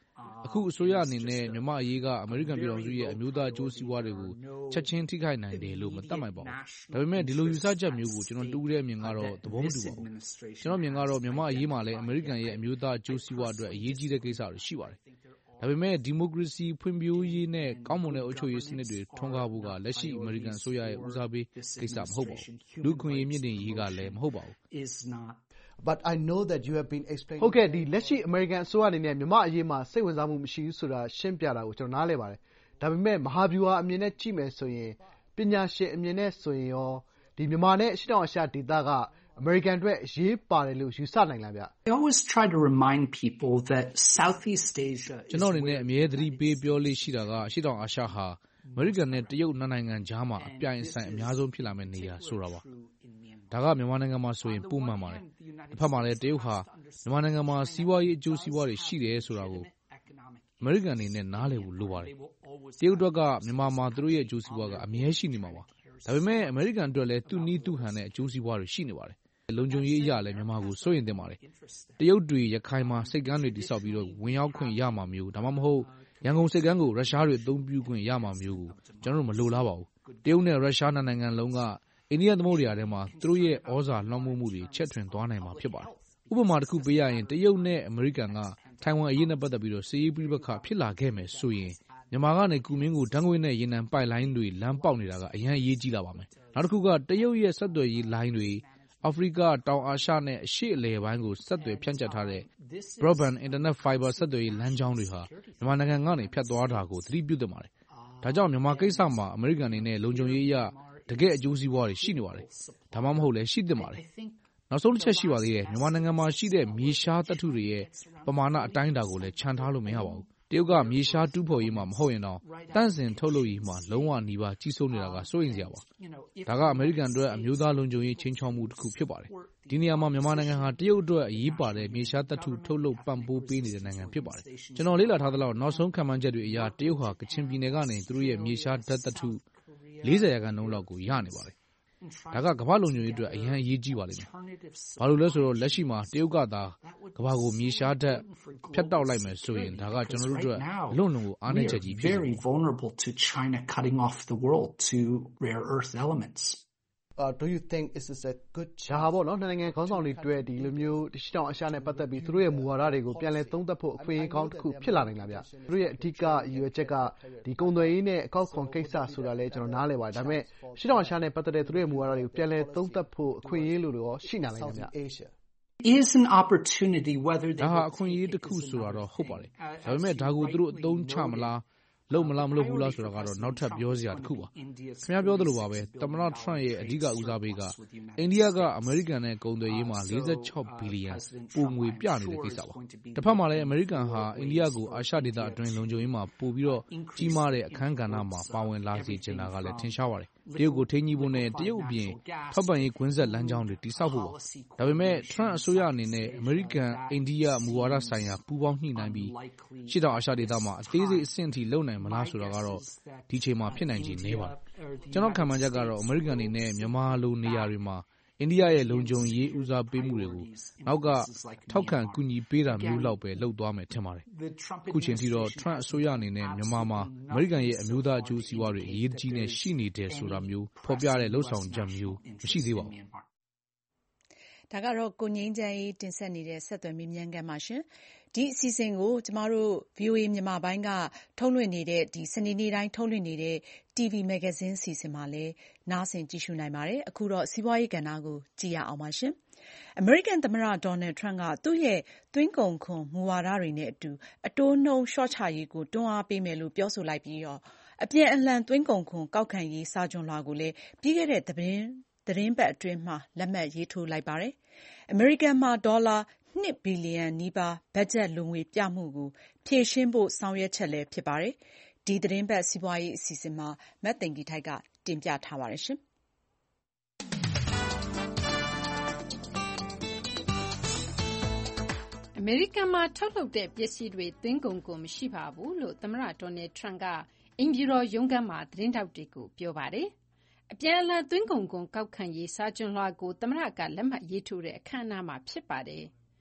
အခုအစိုးရအနေနဲ့မြန်မာ့အရေးကအမေရိကန်ပြည်ထောင်စုရဲ့အမျိုးသားအကျိုးစီးပွားတွေကိုချက်ချင်းထိခိုက်နိုင်တယ်လို့မသတ်မှတ်ပါဘူး။ဒါပေမဲ့ဒီလိုယူဆချက်မျိုးကိုကျွန်တော်တူးတဲ့အမြင်ကတော့သဘောမတူပါဘူး။ကျွန်တော်မြင်ကတော့မြန်မာ့အရေးမှာလည်းအမေရိကန်ရဲ့အမျိုးသားအကျိုးစီးပွားအတွက်အရေးကြီးတဲ့ကိစ္စတွေရှိပါတယ်။ဒါပေမဲ့ဒီမိုကရေစီဖွံ့ဖြိုးရေးနဲ့ကောင်းမွန်တဲ့အုပ်ချုပ်ရေးစနစ်တွေထွန်းကားဖို့ကလက်ရှိအမေရိကန်အစိုးရရဲ့ဦးစားပေးကိစ္စမဟုတ်ပါဘူး။လူ့အခွင့်အရေးမြင့်တင်ရေးကလည်းမဟုတ်ပါဘူး။ But I know that you have been explaining ဟုတ်ကဲ့လက်ရှိအမေရိကန်အစိုးရအနေနဲ့မြန်မာ့အရေးမှာစိတ်ဝင်စားမှုမရှိဘူးဆိုတာရှင်းပြတာကိုကျွန်တော်နားလည်ပါတယ်။ဒါပေမဲ့မဟာဗျူဟာအမြင်နဲ့ကြည့်မယ်ဆိုရင်ပညာရှင်အမြင်နဲ့ဆိုရင်ရောဒီမြန်မာနဲ့အရှေ့တောင်အာရှဒေသကအမေရိကန်အတွက်အရေးပါတယ်လို့ယူဆနိုင်လားဗျ။ I always try to remind people that Southeast Asia ကျွန်တော်အနေနဲ့အမြဲတမ်းပေးပြောလေးရှိတာကအရှေ့တောင်အာရှဟာအမေရိကန်နဲ့တရုတ်နိုင်ငံကြားမှာအပြိုင်အဆိုင်အများဆုံးဖြစ်လာမယ့်နေရာဆိုတာပါ။ဒါကမြန်မာနိုင်ငံမှာဆိုရင်ပုံမှန်ပါတယ်။တစ်ဖက်မှာလည်းတရုတ်ဟာမြန်မာနိုင်ငံမှာစီးပွားရေးအကျိုးစီးပွားတွေရှိတယ်ဆိုတာကိုအမေရိကန်အနေနဲ့နားလည်ဖို့လိုပါတယ်။တရုတ်အတွက်ကမြန်မာမှာသူတို့ရဲ့အကျိုးစီးပွားကအမြဲရှိနေမှာပါ။ဒါပေမဲ့အမေရိကန်အတွက်လည်းသူ့နည်းသူ့ဟန်နဲ့အကျိုးစီးပွားတွေရှိနေပါတယ်။လုံခြုံရေးအရလည်းမြန်မာကိုစိုးရိမ်သင့်ပါတယ်။တရုတ်တွေရခိုင်မှာစိတ်ကမ်းတွေတိစောက်ပြီးတော့ဝင်ရောက်ခွင့်ရမှာမျိုးဒါမှမဟုတ်ရန်ကုန်စိတ်ကမ်းကိုရုရှားတွေအသုံးပြုခွင့်ရမှာမျိုးကိုကျွန်တော်တို့မလိုလားပါဘူး။တရုတ်နဲ့ရုရှားနိုင်ငံလုံးကအိန္ဒိယသမုဒ္ဒရာထဲမှာသူတို့ရဲ့ဩဇာလွှမ်းမိုးမှုတွေချက်ထွင်သွားနိုင်မှာဖြစ်ပါတယ်။ဥပမာတစ်ခုပေးရရင်တရုတ်နဲ့အမေရိကန်ကထိုင်ဝမ်အရေးနဲ့ပတ်သက်ပြီးတော့စစ်ရေးပဋိပက္ခဖြစ်လာခဲ့မယ်ဆိုရင်မြန်မာကနေကူမင်းကိုဓာတ်ငွေ့နဲ့ရေနံပိုက်လိုင်းတွေလမ်းပေါက်နေတာကအရန်အရေးကြီးလာပါမယ်။နောက်တစ်ခုကတရုတ်ရဲ့ဆက်သွယ်ရေးလိုင်းတွေအာဖရိကတောင်အာရှနဲ့အရှေ့အလယ်ပိုင်းကိုဆက်သွယ်ဖြန့်ကျက်ထားတဲ့ Broadband Internet Fiber ဆက်သွယ်ရေးလမ်းကြောင်းတွေဟာမြန်မာနိုင်ငံကနေဖြတ်သွားတာကိုသတိပြုသင့်ပါတယ်။ဒါကြောင့်မြန်မာကိစ္စမှာအမေရိကန်အနေနဲ့လုံခြုံရေးအရတကယ်အကျိုးစီးပွားတွေရှိနေပါတယ်။ဒါမှမဟုတ်လည်းရှိသင့်ပါတယ်။နောက်ဆုံးတစ်ချက်ရှိပါသေးတယ်မြန်မာနိုင်ငံမှာရှိတဲ့မြေရှားသတ္တုတွေရဲ့ပမာဏအတိုင်းအတာကိုလည်းခြံထားလို့မရပါဘူး။တရုတ်ကမြေရှားတူးဖော်ရေးမှာမဟုတ်ရင်တော့တန့်စင်ထုတ်လုပ်ရေးမှာလုံးဝနီးပါးကြီးစိုးနေတာကစိုးရိမ်စရာပါ။ဒါကအမေရိကန်အတွက်အမျိုးသားလုံခြုံရေးချင်းချောက်မှုတစ်ခုဖြစ်ပါတယ်။ဒီနေရာမှာမြန်မာနိုင်ငံဟာတရုတ်အတွက်အရေးပါတဲ့မြေရှားသတ္တုထုတ်လုပ်ပံ့ပိုးပေးနေတဲ့နိုင်ငံဖြစ်ပါတယ်။ကျွန်တော်လေ့လာထားသလောက်နောက်ဆုံးခန့်မှန်းချက်တွေအရတရုတ်ဟာကချင်ပြည်နယ်ကနေသူတို့ရဲ့မြေရှားဓာတ်သတ္တု40%လောက်ကိုရနေပါတယ်။ဒါကကမ္ဘာလုံခြုံရေးအတွက်အရန်အရေးကြီးပါလိမ့်မယ်။ဘာလို့လဲဆိုတော့လက်ရှိမှာတရုတ်ကသာကမ္ဘာကိုမြေရှားဓာတ်ဖြတ်တောက်လိုက်မယ်ဆိုရင်ဒါကကျွန်တော်တို့အတွက်အလွန်ကိုအားနည်းချက်ကြီးဖြစ်ပါတယ်။ vulnerable to China cutting off the world to rare earth elements. Do you think is this a good ဒါဟာပေါ့နော်နိုင်ငံခေါင်းဆောင်တွေတွေ့ဒီလိုမျိုးရှေ့တောင်အာရှနဲ့ပတ်သက်ပြီးသူတို့ရဲ့မူဝါဒတွေကိုပြန်လည်သုံးသပ်ဖို့အခွင့်အရေးကောင်းတစ်ခုဖြစ်လာနိုင်လားဗျ။သူတို့ရဲ့အဓိကရည်ရွယ်ချက်ကဒီကုန်သွယ်ရေးနဲ့အကောက်ခွန်ကိစ္စဆိုတာလဲကျွန်တော်နားလည်ပါတယ်။ဒါပေမဲ့ရှေ့တောင်အာရှနဲ့ပတ်သက်တဲ့သူတို့ရဲ့မူဝါဒတွေကိုပြန်လည်သုံးသပ်ဖို့အခွင့်အရေးလို့ရောရှိနိုင်လားဗျ။ is an opportunity whether they ဒါဟာအခွင့်အရေးတစ်ခုဆိုတာတော့ဟုတ်ပါတယ်။ဒါပေမဲ့ဒါကိုသူတို့အသုံးချမလားလုံမလားမလုပ်ဘူးလားဆိုတာကတော့နောက်ထပ်ပြောစရာတစ်ခုပါခင်ဗျားပြောသလိုပါပဲသမ္မတထရန့်ရဲ့အဓိကဦးစားပေးကအိန္ဒိယကအမေရိကန်နဲ့ကုန်သွယ်ရေးမှာ46ဘီလီယံပိုငွေပြနေတဲ့ကိစ္စပါတစ်ဖက်မှာလည်းအမေရိကန်ဟာအိန္ဒိယကိုအာရှဒေသအတွင်းလုံခြုံရေးမှာပို့ပြီးတော့ကြီးမားတဲ့အခန်းကဏ္ဍမှာပါဝင်လာစေချင်တာကလည်းထင်ရှားပါတယ်တရုတ်ကိုထိန်းညှိဖို့နဲ့တရုတ်အပြင်ထောက်ပံ့ရေးကွင်းဆက်လမ်းကြောင်းတွေတိစောက်ဖို့ပါဒါပေမဲ့ထရန့်အစိုးရအနေနဲ့အမေရိကန်အိန္ဒိယမူဝါဒဆိုင်ရာပူးပေါင်းညှိနှိုင်းပြီးရှေ့တောင်အာရှဒေသမှာအသေးစိတ်အဆင့်အထိလုပ်နိုင်မလားဆိုတာကတော့ဒီချိန်မှာဖြစ်နိုင်ခြေနည်းပါတယ်ကျွန်တော်ခံမှန်းချက်ကတော့အမေရိကန်အနေနဲ့မြန်မာလိုနေရာတွေမှာအိန္ဒိယရဲ့လုံခြုံရေးဦးစားပေးမှုတွေကိုနောက်ကထောက်ခံကူညီပေးတာမျိုးလောက်ပဲလုပ်သွားမယ်ထင်ပါတယ်ခုချိန်ထိတော့ထရန့်အစိုးရအနေနဲ့မြန်မာမှာအမေရိကန်ရဲ့အမျိုးသားအကျိုးစီးပွားတွေအရေးကြီးနေရှိနေတယ်ဆိုတာမျိုးဖော်ပြတဲ့လှုပ်ဆောင်ချက်မျိုးမရှိသေးပါဘူးဒါကတော့ကိုငိမ့်ချမ်းရေးတင်ဆက်နေတဲ့ဆက်သွယ်မေးမြန်းခန်းပါရှင်ဒီအစီအစဉ်ကိုကျမတို့ VOA မြန်မာပိုင်းကထုတ်လွှင့်နေတဲ့ဒီစနေနေ့တိုင်းထုတ်လွှင့်နေတဲ့ TV Magazine အစီအစဉ်မှာလည်းနားဆင်ကြည့်ရှုနိုင်ပါတယ်အခုတော့စီးပွားရေးကဏ္ဍကိုကြည့်ရအောင်ပါရှင်အမေရိကန်သမ္မတဒေါ်နယ်ထရန့်ကသူ့ရဲ့သွင်းကုန်ခွန်မူဝါဒတွေနဲ့အတူအတိုးနှုန်းလျှော့ချရေးကိုတွန်းအားပေးမယ်လို့ပြောဆိုလိုက်ပြီးတော့အပြန်အလှန်သွင်းကုန်ခွန်ကောက်ခံရေးစာချုပ်လွှာကိုလည်းပြီးခဲ့တဲ့သတင်းပတ်အတွင်းမှာလက်မှတ်ရေးထိုးလိုက်ပါတယ်အမေရိကန်မှာဒေါ်လာ2ဘီလီယံနီးပါးဘတ်ဂျက်လိုငွေပြမှုကိုဖြည့်ရှင်းဖို့ဆောင်ရွက်ချက်လည်းဖြစ်ပါတယ်။ဒီသတင်းပတ်စီးပွားရေးအစီအစဉ်မှာမတ်သိင်္ဂီထိုက်ကတင်ပြထားပါတယ်ရှင်။အမေရိကန်မှာထုတ်လုပ်တဲ့ပစ္စည်းတွေသွင်းကုန်ခွန်မရှိပါဘူးလို့သမ္မတဒေါ်နယ်ထရန့်ကအိမ်ဖြူတော်ရုံးခန်းမှာသတင်းထောက်တွေကိုပြောပါတယ်။အပြန်အလှန်သွင်းကုန်ခွန်ကောက်ခံရေးစာချုပ်လွှာကိုသမ္မတကလက်မှတ်ရေးထိုးတဲ့အခမ်းအနားမှာဖြစ်ပါတယ်။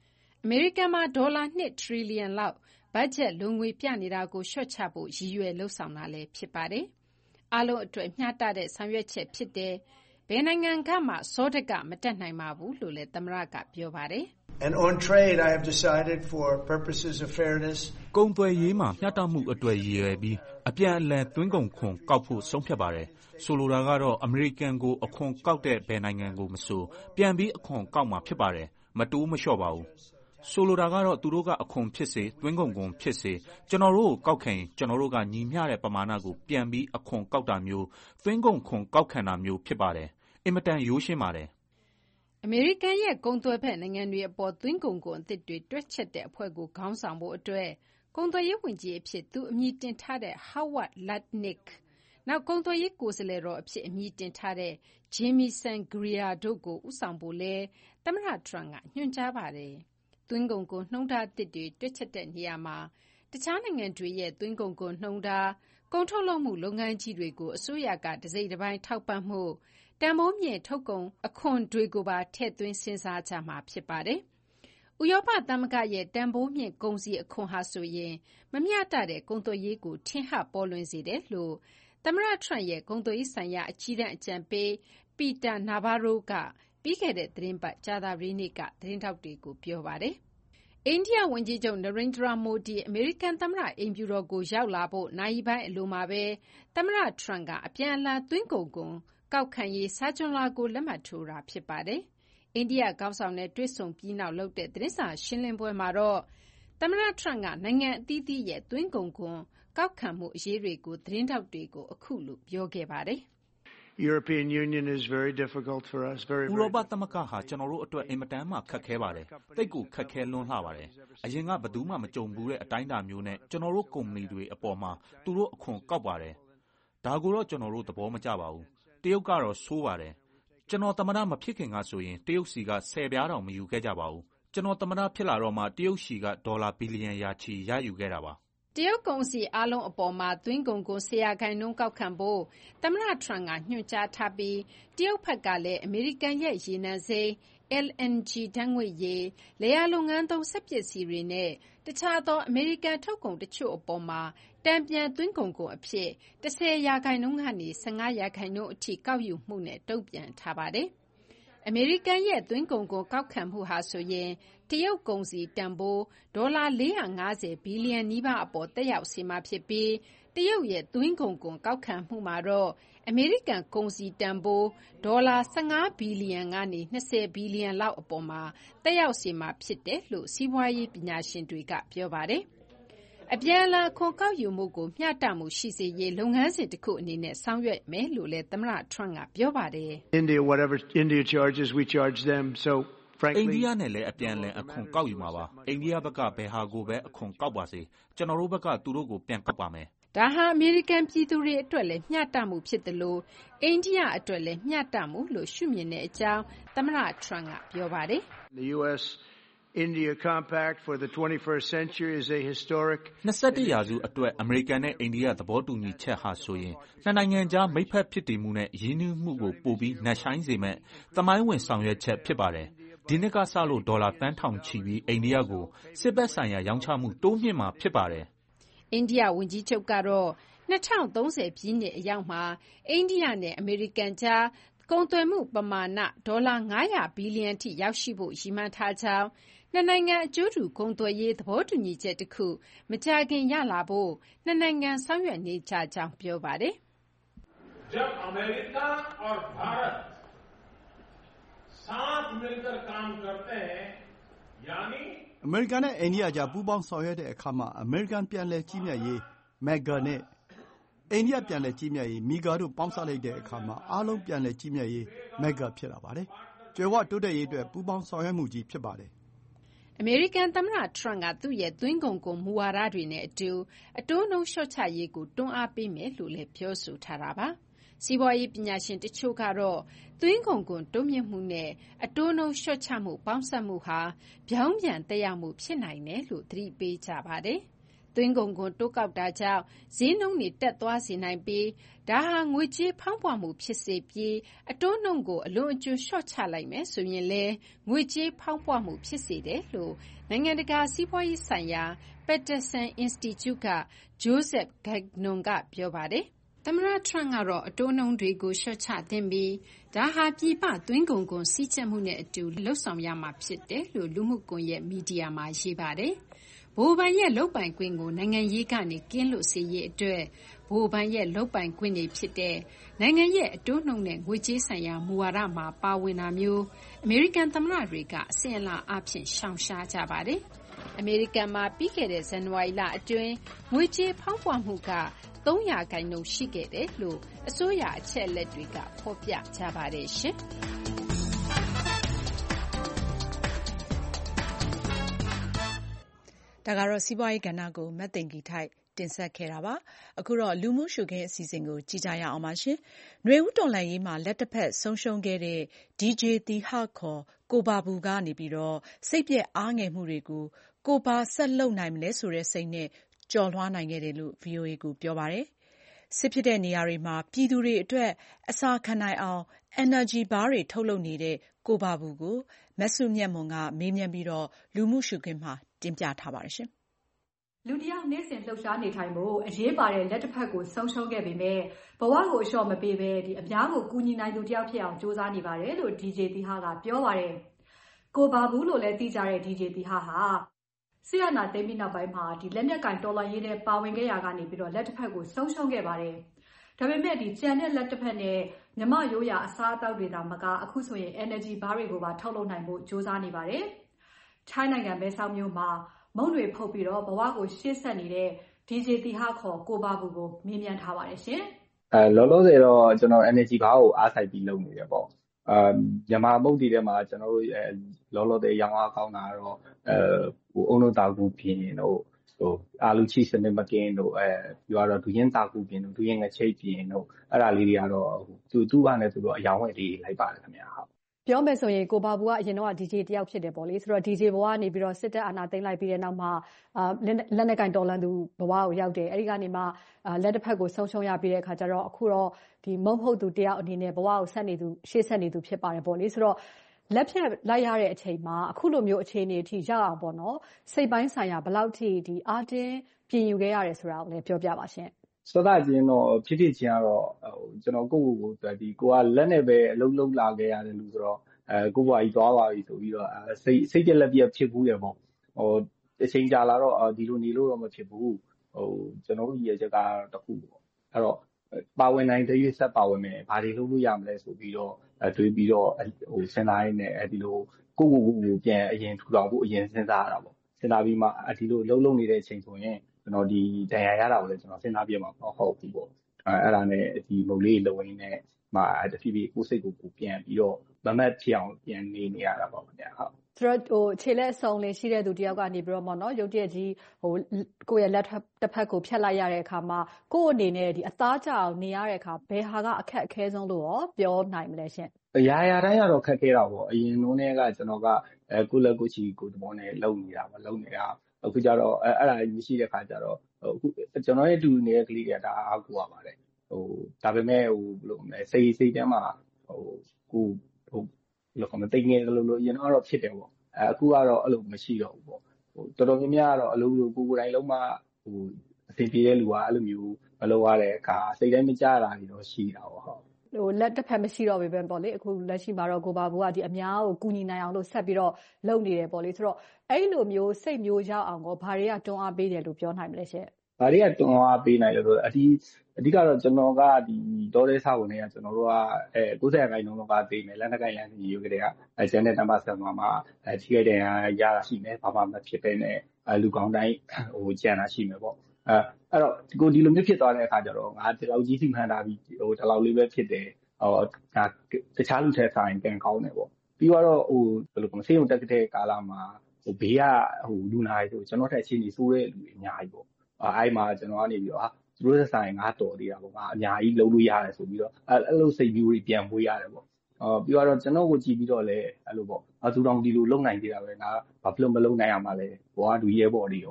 အမေရိကန်မှာဒေါ်လာ2 ထရီလီယံလောက်ဘတ်ဂျက်လိုငွေပြနေတာကိုလျှော့ချဖို့ရည်ရွယ်လုပ်ဆောင်တာလည်းဖြစ်ပါတယ်။အားလုံးအတွက်မျှတတဲ့ဆောင်ရွက်ချက်ဖြစ်တယ်။ဘယ်နိုင်ငံကမှစောဒကမတက်နိုင်ပါဘူးလို့လည်းသမ္မတကပြောပါတယ်။ And on trade, I have decided for purposes of fairness. ကုန်သွယ်ရေးမှာမျှတမှုအတွက်ရည်ရွယ်ပြီးအပြန်အလှန်သွင်းကုန်ခွန်ကောက်ဖို့ဆုံးဖြတ်ပါတယ်။ဆိုလိုတာကတော့အမေရိကန်ကိုအခွန်ကောက်တဲ့ဘယ်နိုင်ငံကိုမဆိုပြန်ပြီးအခွန်ကောက်မှာဖြစ်ပါတယ်။မတိုးမလျှော့ပါဘူး။ဆိုလိုတာကတော့သူတို့ကအခွန်ဖြစ်စေသွင်းကုန်ခွန်ဖြစ်စေကျွန်တော်တို့ကိုကောက်ခံရင်ကျွန်တော်တို့ကညီမျှတဲ့ပမာဏကိုပြန်ပြီးအခွန်ကောက်တာမျိုးသွင်းကုန်ခွန်ကောက်ခံတာမျိုးဖြစ်ပါတယ်။အင်မတန်ရိုးရှင်းပါတယ်။အမေရိကန်ရဲ့ကုန်သွယ်ဖက်နိုင်ငံတွေအပေါ်သွင်းကုန်ခွန်အသစ်တွေတွက်ချက်တဲ့အဖွဲ့ကိုခေါင်းဆောင်ဖို့အတွက်ကုန်သွယ်ရေးဝန်ကြီးအဖြစ်သူအမည်တင်ထားတဲ့ Howard Lutnick နောက်ကုန်သွယ်ရေးကိုယ်စားလှယ်တော်အဖြစ်အမည်တင်ထားတဲ့ Jamieson Greer တို့ကိုဦးဆောင်ဖို့လဲသမ္မတ Trump ကညွှန်ကြားပါတယ်။သွင်းကုန်ခွန်နှုန်းထားအသစ်တွေတွက်ချက်တဲ့နေရာမှာတခြားနိုင်ငံတွေရဲ့သွင်းကုန်ခွန်နှုန်းထားကုန်ထုတ်လုပ်မှုလုပ်ငန်းကြီးတွေကိုအစိုးရကတစိမ့်တစ်ပိုင်းထောက်ပံ့မှုတန်ဖိုးမြင့်ထုတ်ကုန်အခွန်တွေကိုပါထည့်သွင်းစဉ်းစားကြမှာဖြစ်ပါတယ်။ဥရောပသမဂ္ဂရဲ့တန်ဖိုးမြင့်ကုန်စည်အခွန်ဟာဆိုရင်မမျှတတဲ့ကုန်သွယ်ရေးကိုထင်ဟပ်ပေါ်လွင်စေတယ်လို့သမ္မတ Trump ရဲ့ကုန်သွယ်ရေးဆိုင်ရာအကြီးတန်းအကြံပေး Peter Navarro ကပြီးခဲ့တဲ့သတင်းပတ်ကြာသပတေးနေ့ကသတင်းထောက်တွေကိုပြောပါတယ်။အိန္ဒိယဝန်ကြီးချုပ် Narendra Modi အမေရိကန်သမ္မတအိမ်ဖြူတော်ကိုရောက်လာဖို့နာရီပိုင်းအလိုမှာပဲသမ္မတ Trump ကအပြန်အလှန်သွင်းကုန်ခွန်ကောက်ခံရေးစာချွန်လွှာကိုလက်မှတ်ထိုးတာဖြစ်ပါတယ်။အိန္ဒိယခေါင်းဆောင်နဲ့တွေ့ဆုံပြီးနောက်လုပ်တဲ့သတင်းစာရှင်းလင်းပွဲမှာတော့သမ္မတ Trump ကနိုင်ငံအသီးသီးရဲ့သွင်းကုန်ခွန်ကောက်ခံမှုအရေးတွေကိုသတင်းထောက်တွေကိုအခုလိုပြောခဲ့ပါတယ်။ European Union is very difficult for us. ဥရောပသမဂ္ဂဟာကျွန်တော်တို့အတွက်အင်မတန်မှခက်ခဲပါတယ်။တိတ်ကိုခက်ခဲလွန်းလှပါတယ်။အရင်ကဘယ်သူမှမကြုံဘူးတဲ့အတိုင်းအတာမျိုးနဲ့ကျွန်တော်တို့ကုမ္ပဏီတွေအပေါ်မှာသူတို့အခွန်ကောက်ပါတယ်။ဒါကိုတော့ကျွန်တော်တို့သဘောမကျပါဘူး။တရုတ်ကတော့ဆိုးပါတယ်။ကျွန်တော်သမ္မတမဖြစ်ခင်ကဆိုရင်တရုတ်စီက10 ပြားတောင်မယူခဲ့ကြပါဘူး။ကျွန်တော်သမ္မတဖြစ်လာတော့မှတရုတ်စီကဒေါ်လာဘီလီယံရာချီရယူခဲ့တာပါ။တရုတ်ကုန်စည်အားလုံးအပေါ်မှာသွင်းကုန်ခွန်10%ကောက်ခံဖို့သမ္မတ Trump ကညွှန်ကြားထားပြီးတရုတ်ဘက်ကလည်းအမေရိကန်ရဲ့ရေနံစိမ်း LNG ဓာတ်ငွေ့ရည်လယ်ယာလုပ်ငန်းသုံးစက်ပစ္စည်းတွေနဲ့တခြားသောအမေရိကန်ထုတ်ကုန်တချို့အပေါ်မှာတန်ပြန်သွင်းကုန်ခွန်အဖြစ်10%ကနေ15%အထိကောက်ယူမှုနဲ့တုံ့ပြန်ထားပါတယ်။အမေရိကန်ရဲ့သွင်းကုန်ခွန်ကောက်ခံမှုဟာဆိုရင်တရုတ်ကုန်စည်တန်ဖိုးဒေါ်လာ450ဘီလီယံနီးပါးအပေါ်သက်ရောက်စေမှာဖြစ်ပြီးတရုတ်ရဲ့သွင်းကုန်ခွန်ကောက်ခံမှုမှာတော့အမေရိကန်ကုန်စည်တန်ဖိုးဒေါ်လာ15ဘီလီယံကနေ20ဘီလီယံလောက်အပေါ်မှာသက်ရောက်စေမှာဖြစ်တယ်လို့စီးပွားရေးပညာရှင်တွေကပြောပါတယ်။အပြန်အလှန်အခွန်ကောက်ယူမှုကိုမျှတမှုရှိစေရေးလုပ်ငန်းစဉ်တစ်ခုအနေနဲ့ဆောင်ရွက်မယ်လို့လည်းသမ္မတ Trump ကပြောပါတယ်။ Whatever India charges, we charge them. So အိန္ဒိယနဲ့လည်းအပြန်အလှန်အခွန်ကောက်ယူမှာပါ။အိန္ဒိယဘက်ကဘယ်ဟာကိုပဲအခွန်ကောက်ပါစေကျွန်တော်တို့ဘက်ကသူတို့ကိုပြန်ကောက်ပါမယ်။ဒါဟာအမေရိကန်ပြည်သူတွေအတွက်လည်းမျှတမှုဖြစ်တယ်လို့အိန္ဒိယအတွက်လည်းမျှတမှုလို့ရှုမြင်တဲ့အကြောင်းသမ္မတ Trump ကပြောပါတယ်။ The US India Compact for the 21st century is a historic 21ရာစုအတွက်အမေရိကန်နဲ့အိန္ဒိယသဘောတူညီချက်ဟာဆိုရင်နှစ်နိုင်ငံကြားမိတ်ဖက်ဖြစ်တည်မှုနဲ့ရင်းနှီးမှုကိုပိုပြီးနက်ရှိုင်းစေမဲ့သမိုင်းဝင်ဆောင်ရွက်ချက်ဖြစ်ပါတယ်။ဒီနှစ်ကစလို့ဒေါ်လာသန်းထောင်ချီပြီးအိန္ဒိယကိုစစ်ဘက်ဆိုင်ရာရောင်းချမှုတိုးမြင့်မှာဖြစ်ပါတယ်။အိန္ဒိယဝန်ကြီးချုပ်ကတော့2030ပြည့်နှစ်အရောက်မှာအိန္ဒိယနဲ့အမေရိကန်ကြားကုန်သွယ်မှုပမာဏဒေါ်လာ900ဘီလီယံထိရောက်ရှိဖို့ရည်မှန်းထားကြောင်းနှစ်နိုင်ငံအကျိုးတူကုန်သွယ်ရေးသဘောတူညီချက်တစ်ခုမကြာခင်ရလာဖို့နှစ်နိုင်ငံဆောင်ရွက်နေကြကြောင်းပြောပါတယ်။ जब अमेरिका और भारत साथ मिलकर काम करते हैं यानी အမေရိကန်နဲ့အိန္ဒိယကြားပူးပေါင်းဆောင်ရွက်တဲ့အခါမှာအမေရိကန်ပြန်လည်ကြီးမြတ်ရေး MEGA နဲ့အိန္ဒိယပြန်လည်ကြီးမြတ်ရေး MEGA တို့ပေါင်းစပ်လိုက်တဲ့အခါမှာအားလုံးပြန်လည်ကြီးမြတ်ရေး MEGA ဖြစ်လာပါတယ်။ကြွယ်ဝတိုးတက်ရေးအတွက်ပူးပေါင်းဆောင်ရွက်မှုကြီးဖြစ်ပါတယ်။အမေရိကန်သမ္မတ Trump ကသူ့ရဲ့သွင်းကုန်ခွန်မူဝါဒတွေနဲ့အတူအတိုးနှုန်းလျှော့ချရေးကိုတွန်းအားပေးမယ်လို့လည်းပြောဆိုထားတာပါ။စီးပွားရေးပညာရှင်တချို့ကတော့သွင်းကုန်ခွန်တိုးမြှင့်မှုနဲ့အတိုးနှုန်းလျှော့ချမှုပေါင်းစပ်မှုဟာပြောင်းပြန်သက်ရောက်မှုဖြစ်နိုင်တယ်လို့သတိပေးကြပါတယ်။သွင်းကုန်ခွန်တိုးကောက်တာကြောင့်ဈေးနှုန်းတွေတက်သွားစေနိုင်ပြီးဒါဟာငွေကြေးဖောင်းပွမှုဖြစ်စေပြီးအတိုးနှုန်းကိုအလွန်အကျွံလျှော့ချလိုက်မယ်ဆိုရင်လည်းငွေကြေးဖောင်းပွမှုဖြစ်စေတယ်လို့နိုင်ငံတကာစီးပွားရေးဆိုင်ရာ Peterson Institute က Joseph Gagnon ကပြောပါတယ်။သမ္မတ Trump ကတော့အတိုးနှုန်းတွေကိုလျှော့ချသင့်ပြီးဒါဟာပြည်ပသွင်းကုန်ခွန်စည်းကြပ်မှုနဲ့အတူလုပ်ဆောင်ရမှာဖြစ်တယ်လို့လူမှုကွန်ရက်မီဒီယာမှာရေးပါတယ်။ဗဟိုဘဏ်ရဲ့လုပ်ပိုင်ခွင့်ကိုနိုင်ငံရေးကနေကင်းလွတ်စေရေးအတွက်ဗဟိုဘဏ်ရဲ့လုပ်ပိုင်ခွင့်တွေဖြစ်တဲ့နိုင်ငံရဲ့အတိုးနှုန်းနဲ့ငွေကြေးဆိုင်ရာမူဝါဒမှာပါဝင်တာမျိုးအမေရိကန်သမ္မတတွေကအစဉ်အလာအားဖြင့်ရှောင်ရှားကြပါတယ်။အမေရိကန်မှာပြီးခဲ့တဲ့ဇန်နဝါရီလအတွင်းငွေကြေးဖောင်းပွမှုက3% ရှိခဲ့တယ်လို့အစိုးရအချက်အလက်တွေကဖော်ပြကြပါတယ်ရှင်။ဒါကတော့စီးပွားရေးကဏ္ဍကိုမသိင်္ဂီထိုက်တင်ဆက်ခဲ့တာပါ။အခုတော့လူမှုရှုခင်းအစီအစဉ်ကိုကြည့်ကြရအောင်ပါရှင်။နွေဦးတော်လှန်ရေးမှာလက်တစ်ဖက်ဆုံးရှုံးခဲ့တဲ့ DJ သီဟခေါ်ကိုဘာဘူးကနေပြီးတော့စိတ်ပြက်အားငယ်မှုတွေကိုကိုဘာဆက်လုပ်နိုင်မလဲဆိုတဲ့စိတ်နဲ့ကျော်လွှားနိုင်ခဲ့တယ်လို့ VOA ကိုပြောပါတယ်။စစ်ဖြစ်တဲ့နေရာတွေမှာပြည်သူတွေအတွက်အစာခံနိုင်အောင် energy bar တွေထုတ်လုပ်နေတဲ့ကိုဘာဘူးကိုမဆုမြတ်မွန်ကမေးမြန်းပြီးတော့လူမှုရှုခင်းမှာတင်ပြထားပါတယ်ရှင်။လူတယောက်နေ့စဉ်လှုပ်ရှားနေထိုင်ဖို့အရေးပါတဲ့လက်တစ်ဖက်ကိုဆုံးရှုံးခဲ့ပေမဲ့ဘဝကိုအလျှော့မပေးဘဲအများကိုကူညီနိုင်သူတယောက်ဖြစ်အောင်ကြိုးစားနေပါတယ်လို့ DJ သီဟကပြောပါတယ်။ကိုဘာဘူးလို့လည်းသိကြတဲ့ DJ သီဟဟာဆီယနာသိမ်းပြီးနောက်ပိုင်းမှာလက်နက်ကင်တော်လှန်ရေးနဲ့ပါဝင်ခဲ့ရကနေပြီးတော့လက်တစ်ဖက်ကိုဆုံးရှုံးခဲ့ပါတယ်။ဒါပေမဲ့ကြံတဲ့လက်တစ်ဖက်နဲ့မြမရိုးရာအစားအသောက်တွေသာမကအခုဆိုရင် energy bar တွေကိုပါထုတ်လုပ်နိုင်ဖို့ကြိုးစားနေပါတယ်။ထိုင်းနိုင်ငံမဲဆောက်မြို့မှာမုံတွေဖုတ်ပြီးတော့ဘဝကိုရှေ့ဆက်နေတဲ့ DJ သီဟခေါ်ကိုဘာဘူးကိုမေးမြန်းထားပါတယ်ရှင်။လောလောဆယ်တော့ကျွန်တော် energy bar ကိုအားစိုက်ပြီးလုပ်နေတယ်ပေါ့။မြန်မာမုတ်တီထဲမှာကျွန်တော်တို့လောလောဆယ်ရောင်းအားကောင်းတာတော့အုံတို့တာကူပြင်းတို့အာလူချိစနစ်မကင်းတို့ပြီးတော့ဒူရင်တာကူပြင်းတို့ဒူရင်ငချိတ်ပြင်းတို့အဲ့ဒါလေးတွေကတော့သူ့ဘာနဲ့သူတို့အယောင်းဝယ်လေးလိုက်ပါတယ်ခင်ဗျာဟုတ်ပြောမယ်ဆိုရင်ကိုဘာဘူးကအရင်တော့ DJ တယောက်ဖြစ်တယ်ပေါ့လေဆိုတော့ DJ ဘဝကနေပြီးတော့စစ်တပ်အာဏာသိမ်းလိုက်ပြီးတဲ့နောက်မှာလက်နက်ကင်တော်လှန်သူဘဝကိုရောက်တယ်အဲ့ဒီကနေမှလက်တစ်ဖက်ကိုဆုံးရှုံးရပြီးတဲ့အခါကျတော့အခုတော့မုံဟုတ်သူတယောက်အနေနဲ့ဘဝကိုဆက်နေသူရှေ့ဆက်နေသူဖြစ်ပါတယ်ပေါ့လေဆိုတော့လက်ဖြတ်လိုက်ရတဲ့အချိန်မှာအခုလိုမျိုးအခြေအနေအထိရောက်အောင်ပေါ့နော်စိတ်ပိုင်းဆိုင်ရာဘယ်လောက်ထိအားတင်းပြင်ယူခဲ့ရတယ်ဆိုတာကိုလည်းပြောပြပါရှင်စသချင်းတော့ဖြစ်ချင်းကတော့ကျွန်တော်ကိုကလက်နဲ့ပဲအလုံးလုံးလာခဲ့ရတယ်လို့ဆိုတော့ကိုဘွားကြီးသွားပါပြီဆိုပြီးတော့စိတ်ပြက်လက်ပြက်ဖြစ်ဘူးရပေါ့အချိန်ကြာလာတော့ဒီလိုနေလို့တော့မဖြစ်ဘူးကျွန်တော်တို့ရဲ့ချက်ကတခုပေါ့အဲ့တော့ပါဝင်နိုင်တဲ့ရွေးဆက်ပါဝင်မယ်ဘာတွေလုပ်လို့ရမလဲဆိုပြီးတော့တွေးပြီးတော့စဉ်းစားရင်းနဲ့ဒီလိုကိုပြန်အရင်ထူထောင်ဖို့အရင်စဉ်းစားရတာပေါ့စဉ်းစားပြီးမှဒီလိုလုံးနေတဲ့အချိန်ဆိုရင်ကျွန်တော်ဒီဒဏ်ရာရတာကိုလည်းကျွန်တော်စဉ်းစားပြမှာမဟုတ်ဘူးပေါ့အဲ့ဒါနဲ့ဒီမုတ်လေးလုံရင်းနဲ့မှတဖြည်းဖြည်းကိုယ်စိတ်ကိုပြန်ပြီးတော့မမတ်ဖြစ်အောင်ပြန်နေရတာပေါ့ခင်ဗျာဟုတ်ဆိုတော့ခြေလက်အစုံလေးရှိတဲ့သူတယောက်ကနေပြီးတော့ပေါ့နော်ရုတ်တရက်ကြီးကိုယ့်ရဲ့လက်တစ်ဖက်ကိုဖြတ်လိုက်ရတဲ့အခါမှာကိုယ့်အနေနဲ့အသားကျအောင်နေရတဲ့အခါဘယ်ဟာကအခက်အခဲဆုံးလို့ရောပြောနိုင်မလဲရှင်ရာတိုင်းကတော့ခက်ခဲတာပေါ့အရင်လုံးကကျွန်တော်ကကိုလက်ကိုချီကိုသဘောနဲ့လုံနေတာပေါ့လုံနေတာအခုကျတော့အဲ့ဒါမရှိတဲ့ခါကျတော့အခုကျွန်တော်ရဲ့တူနေတဲ့ကလေးတွေကဒါအားကိုရပါတယ်ဒါပေမဲ့ဘယ်လိုလဲစိတ်ထဲမှာကိုဘယ်လိုမသိငယ်လို့အရင်တော့ဖြစ်တယ်ပေါ့အခုကတော့အဲ့လိုမရှိတော့ဘူးပေါ့တော်တော်များများကတော့အလုပ်ကိုယ်တိုင်လုံးမှအဆင်ပြေတဲ့လူကအဲ့လိုမျိုးမလုပ်ရတဲ့အခါစိတ်တိုင်းမကြတာတွေတော့ရှိတာပေါ့ဟုတ်လက်တစ်ဖက်မရှိတော့ပဲပေါ့လေအခုလက်ရှိမှာတော့ကိုဘာဘူးကအများကိုကူညီနိုင်အောင်လို့ဆက်ပြီးတော့လုပ်နေတယ်ပေါ့လေဆိုတော့အဲ့လိုမျိုးစိတ်မျိုးရောက်အောင်ကိုဘာတွေကတွန်းအားပေးတယ်လို့ပြောနိုင်မလဲရှင့်ဘာတွေကတွန်းအားပေးနိုင်လဲဆိုတော့အဓိကတော့ကျွန်တော်ကဒေါ်လေးစာဝင်တွေကကျွန်တော်တို့က90%လုံးကသိမယ်လက်နက်ကရန်စီယူကြတဲ့ကျန်တဲ့နံပါတ်7မှာထိခိုက်တဲ့ရတာရှိမယ်ဘာမှမဖြစ်ပဲနဲ့လူကောင်းတိုင်းကြံတာရှိမယ်ပေါ့အဲ့တော့ကိုဒီလိုမျိုးဖြစ်သွားတဲ့အခါကျတော့ငါဒီလောက်ကြီးစီမှန်တာပြီးဒီလောက်လေးပဲဖြစ်တယ်ဒါတခြားလူတွေဆိုင်ပြန်ကောင်းတယ်ပေါ့ပြီးတော့ဘယ်လိုမဆေးရုံတက်တဲ့ကာလမှာဘေးကလူနာတွေဆိုကျွန်တော်တက်အခြေအနေဆိုးတဲ့လူတွေအများကြီးပေါ့အဲ့မှာကျွန်တော်ကနေပြီးတော့သူတို့ဆိုင်ငါတော်သေးတာပေါ့ငါအများကြီးလုပ်လို့ရတယ်ဆိုပြီးတော့အဲ့လိုစိတ်မျိုးတွေပြန်မွေးရတယ်ပေါ့ပြီးတော့ကျွန်တော်ကိုကြည့်ပြီးတော့လည်းအဲ့လိုပေါ့သူတောင်ဒီလိုလုံနိုင်သေးတာပဲငါဘာဖြစ်လို့မလုံနိုင်ရမှာလဲဘောကလူရဲဘော်တွေရောပေါ့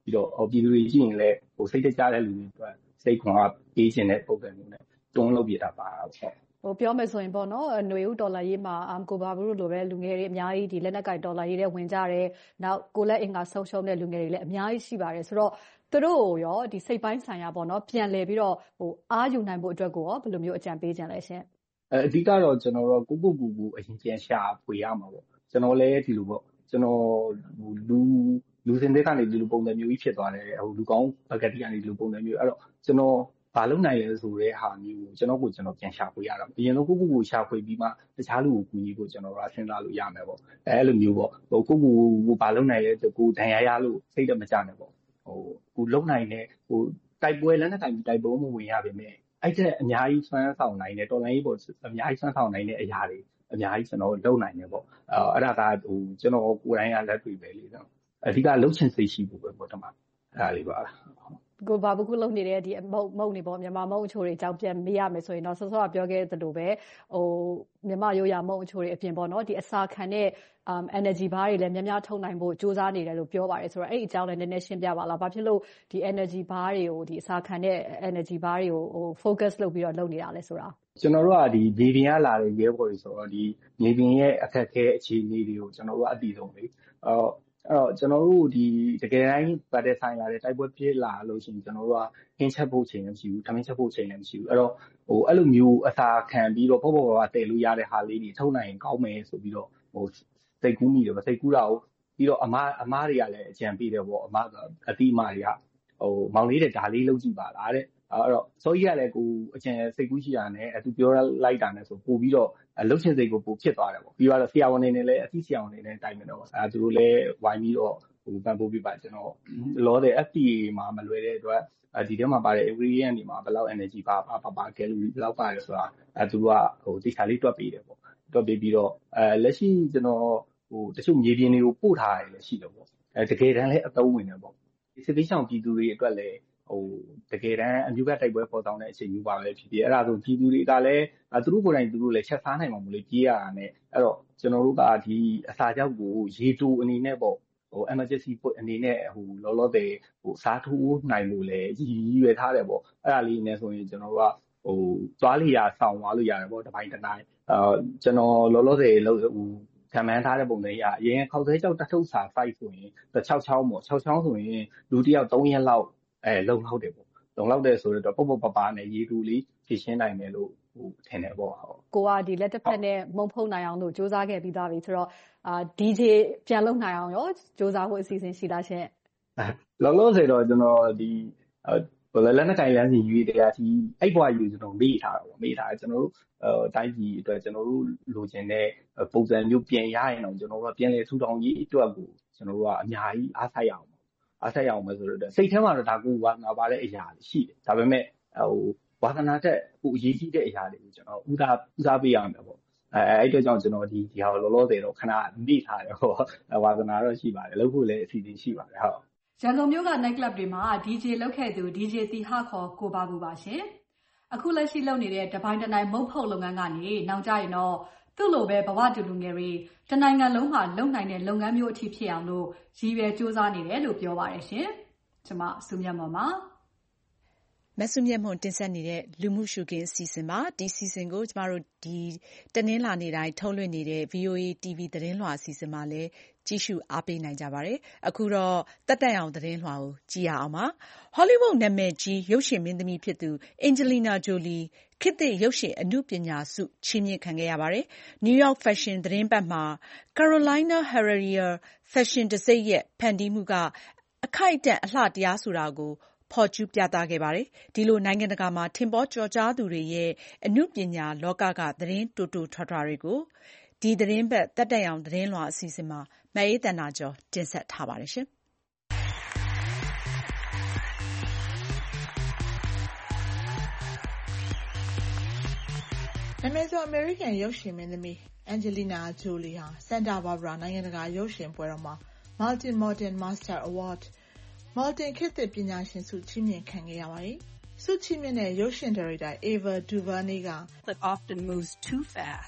ပြီးတော့ပြည်သူတွေကြည့်ရင်လည်းစိတ်တကြတဲ့လူတွေအတွက်စိတ်ခွန်အားပေးခြင်းတဲ့ပုံစံမျိုးနဲ့တွန်းလုပ်ပြတာပါပေါ့ပြောမယ်ဆိုရင်ပေါ့နော်ຫນွေဦးဒေါ်လာရေးမှာကိုဘာဘူးလိုပဲလူငယ်တွေအများကြီးဒီလက်နက်ကိုင်ဒေါ်လာရေးတွေဝင်ကြတယ်နောက်ကိုလက်အင်္ဂါဆုံးရှုံးတဲ့လူငယ်တွေလည်းအများကြီးရှိပါတယ်ဆိုတော့သူတို့ရောဒီစိတ်ပိုင်းဆိုင်ရာပေါ့နော်ပြန်လည်ပြီးတော့အားယူနိုင်ဖို့အတွက်ကိုရောဘယ်လိုမျိုးအကြံပေးကြလဲရှင်အဓိကတော့ကျွန်တော်တို့ကိုအရင်ပြန်ရှာဖွေရမှာပေါ့ကျွန်တော်လည်းဒီလိုပေါ့ကျွန်တော်လူစင်တဲ့ကနေဒီလိုပုံစံမျိုးကြီးဖြစ်သွားတယ်လူကောင်းဘက်ကတိကနေဒီလိုပုံစံမျိုးအဲ့တော့ကျွန်တော်ဘာလုပ်နိုင်လဲဆိုတဲ့ဟာမျိုးကိုကျွန်တော်ပြန်ရှာဖွေရတာအရင်ဆုံးကိုရှာဖွေပြီးမှတခြားလူကိုကူညီဖို့ကျွန်တော်တို့စဉ်းစားလို့ရမယ်ပေါ့အဲ့လိုမျိုးပေါ့ကိုဘာလုပ်နိုင်လဲကိုဒဏ်ရာရလို့စိတ်တော့မကြနဲ့ပေါ့ကိုလုံနိုင်တဲ့တိုက်ပွဲလက်နက်ကိုင်တိုက်ပွဲမဝင်ရပါနဲ့အဲ့တဲ့အများကြီးဆွမ်းဆောင်နိုင်တဲ့တော်လိုင်းကြီးပေါ့အများကြီးဆွမ်းဆောင်နိုင်တဲ့အရာတွေအများကြီးကျွန်တော်လုပ်နိုင်တယ်ပေါ့အဲ့ဒါကကျွန်တော်ကိုယ်တိုင်ကလက်တွေ့ပဲလေနော်အဓိကလှုပ်ချင်စိတ်ရှိဖို့ပဲပေါ့တမအဲ့ဒါလေးပါကိုဘာဘူးခုလုပ်နေတဲ့ဒီမုံနေပေါ့မြန်မာမုံအချိုတွေအကြောင်းပြန်မေးရမယ်ဆိုရင်တော့စောစောကပြောခဲ့သလိုပဲမြန်မာရိုးရာမုံအချိုတွေအပြင်ပေါ့နော်ဒီအစာခံတဲ့energy bar တွေလည်းများများထုတ်နိုင်ဖို့စူးစမ်းနေတယ်လို့ပြောပါတယ်ဆိုတော့အဲ့အကြောင်းလည်းနည်းနည်းရှင်းပြပါလားဘာဖြစ်လို့ဒီ energy bar တွေကိုဒီအစာခံတဲ့ energy bar တွေကိုfocus လုပ်ပြီးတော့လုပ်နေတာလဲဆိုတာကျွန်တော်တို့ကဒီမြေပြင်ကလာတဲ့ရဲဘော်တွေဆိုတော့ဒီမြေပြင်ရဲ့အခက်အခဲအခြေအနေတွေကိုကျွန်တော်တို့အသိဆုံးလေအဲ့တော့ကျွန်တော်တို့ဒီတကယ်တိုင်းဗတ်တဲ့ဆိုင်လာတဲ့တိုက်ပွဲဖြစ်လာလို့ရှိရင်ကျွန်တော်တို့ကဟင်းချက်ဖို့ချိန်လည်းမရှိဘူးထမင်းချက်ဖို့ချိန်လည်းမရှိဘူးအဲ့တော့အဲ့လိုမျိုးအစာခံပြီးတော့ပေါ့တည်လို့ရတဲ့ဟာလေးတွေထုတ်နိုင်ရင်ကောင်းမယ်ဆိုပြီးတော့စိတ်ကူးမိတယ်စိတ်ကူးတာကိုပြီးတော့အမားတွေကလည်းအကြံပေးတယ်ပေါ့အတိအမတွေကမောင်လေးတဲ့ဒါလေးလုပ်ကြည့်ပါလားတဲ့အဲ့တော့စောကြီးကလည်းကိုအကျဉ်းစိတ်ကူးရှိတာနဲ့သူပြောလိုက်တာနဲ့ဆိုပို့ပြီးတော့လှုပ်ရှင်စိတ်ကိုပို့ဖြစ်သွားတယ်ပေါ့ပြီးတော့ဆရာဝန်တွေနဲ့လည်းအသိဆရာဝန်တွေနဲ့တိုင်မယ်တော့သူတို့လည်းဝိုင်းပြီးတော့ပံ့ပိုးပြပါကျွန်တော်လောတဲ့ FDA မှာမလွယ်တဲ့အတွက်ဒီထဲမှာပါတဲ့ ingredient တွေမှာဘယ်လောက် energy ပါ calorie ဘယ်လောက်ပါတယ်ဆိုတာသူကတိကျလေးတွက်ပေးတယ်ပေါ့တွက်ပေးပြီးတော့လက်ရှိကျွန်တော်တချို့မြေပြင်တွေကိုပို့ထားရတယ်လည်းရှိတယ်ပေါ့တကယ်တမ်းလည်းအသုံးဝင်တယ်ပေါ့စစ်သေးဆောင်ပြည်သူတွေအတွက်လည်းတကယ်တမ်းအမျိုးကတိုက်ပွဲပေါ်ဆောင်တဲ့အချိန်မျိုးပါပဲဖြစ်ဖြစ်အဲ့ဒါဆိုပြည်သူတွေကလည်းသူတို့ကိုယ်တိုင်သူတို့လည်းချက်စားနိုင်မှာမလို့ပြေးရတာနဲ့အဲ့တော့ကျွန်တော်တို့ကဒီအစာကြောက်ကိုရေတူအနေနဲ့ပေါ့emergency အနေနဲ့လောလောဆယ်စားထိုးနိုင်လို့လည်းရည်ရွယ်ထားတယ်ပေါ့အဲ့ဒါလေးနဲ့ဆိုရင်ကျွန်တော်တို့ကသွားလျာဆောင်သွားလို့ရတယ်ပေါ့တစ်ပိုင်းတစ်နိုင်ကျွန်တော်လောလောဆယ်ခံမှန်းထားတဲ့ပုံစံအရင်ခောက်သေးကြောက်တထုပ်စာ site ဆိုရင်6ချောင်းပေါ့6ချောင်းဆိုရင်လူတစ်ယောက်3ရက်လောက်လုံလောက်တယ်ပေါ့လုံလောက်တယ်ဆိုတော့ပုတ်ပပနဲ့ရေတူလေးဖြည့်ရှင်းနိုင်တယ်လို့ထင်တယ်ပေါ့ဟုတ်ကိုကဒီလက်တစ်ဖက်နဲ့မုံဖုံနိုင်အောင်လို့စူးစမ်းခဲ့ပြီးသားပြီဆိုတော့DJ ပြန်လုပ်နိုင်အောင်ရောစူးစမ်းဖို့အစီအစဉ်ရှိလားရှင်လောလောဆယ်တော့ကျွန်တော်ဒီလက်နက်ကိုင်လမ်းစီရွေးတရားဒီအဲ့ဘွားယူကျွန်တော်မေ့ထားတာပေါ့မေ့ထားတယ်ကျွန်တော်တို့တိုင်းပြည်အတွက်ကျွန်တော်တို့လိုချင်တဲ့ပုံစံမျိုးပြန်ရရင်တော့ကျွန်တော်တို့ကပြန်လေထူထောင်ရေးအတွက်ကိုကျွန်တော်တို့ကအများကြီးအားစိုက်ရအောင်မယ်ဆိုတော့စိတ်ထဲမှာတော့ဒါကိုဝါသနာပါတဲ့အရာရှိတယ်ဒါပေမဲ့ဝါသနာတက်ကိုအရေးကြီးတဲ့အရာတွေကိုကျွန်တော်ဦးစားပေးရမယ်ပေါ့အဲ့အတွက်ကြောင့်ကျွန်တော်ဒီဟာလောလောဆယ်တော့ခဏမေ့ထားတယ်ပေါ့ဝါသနာတော့ရှိပါတယ်လုပ်ဖို့လည်းအစီအစဉ်ရှိပါတယ်ဟုတ်ရန်ကုန်မြို့က night club တွေမှာ DJ လုပ်ခဲ့သူ DJ တီဟခေါ်ကိုပါဘူးပါရှင်အခုလက်ရှိလုပ်နေတဲ့တပိုင်းတနိုင်မုတ်ဖုတ်လုပ်ငန်းကနေနောက်ကြရင်တော့သူ့လိုပဲဘဝတူလူငယ်တွေတနိုင်ငံလုံးမှာလုပ်နိုင်တဲ့လုပ်ငန်းမျိုးအထိဖြစ်အောင်လို့ရည်ရွယ်စူးစမ်းနေတယ်လို့ပြောပါတယ်ရှင်ကျွန်မစုမြတ်မော်ပါမဆုမြတ်မွန်တင်ဆက်နေတဲ့လူမှုရှုခင်းအစီအစဉ်ပါဒီစီစဉ်ကိုကျမတို့ဒီတနင်္လာနေ့တိုင်းထုတ်လွှင့်နေတဲ့ VOA TV သတင်းလွှာအစီအစဉ်မှာလည်းကြည့်ရှုအားပေးနိုင်ကြပါတယ်အခုတော့တက်တက်အောင်သတင်းလွှာကိုကြည့်ရအောင်ပါဟောလိဝုဒ်နာမည်ကြီးရုပ်ရှင်မင်းသမီးဖြစ်သူအင်ဂျလီနာဂျိုလီခေတ်သစ်ရုပ်ရှင်အနုပညာဆုချီးမြှင့်ခံခဲ့ရပါတယ်နယူးယောက်ဖက်ရှင်သတင်းပတ်မှာ Carolina Herrera ဖက်ရှင်တစိ့ရဲ့ဖန်တီးမှုကအခိုက်အတန့်အလှတရားဆိုတာကိုဖော်ကျူးပြသခဲ့ပါတယ်။ဒီလိုနိုင်ငံတကာမှာထင်ပေါ်ကျော်ကြားသူတွေရဲ့အနုပညာလောကကသတင်းတိုးထွာတွေကိုဒီသတင်းပတ်တက်တက်အောင်သတင်းလွှာအစီအစဉ်မှာမအေးသန္တာကျော်တင်ဆက်ထားပါတယ်ရှင်။နာမည်ကျော်အမေရိကန်ရုပ်ရှင်မင်းသမီးအန်ဂျလီနာဂျိုလီဟာစန်တာဘာဘရာနိုင်ငံတကာရုပ်ရှင်ပွဲတော်မှာ Multi-Modern Master Award Multi ခေတ်သစ်ပညာရှင်ဆုချီးမြှင့်ခံခဲ့ရပါတယ်။ဆုချီးမြှင့်တဲ့ရုပ်ရှင်ဒါရိုက်တာ Ava DuVernay က That often moves too fast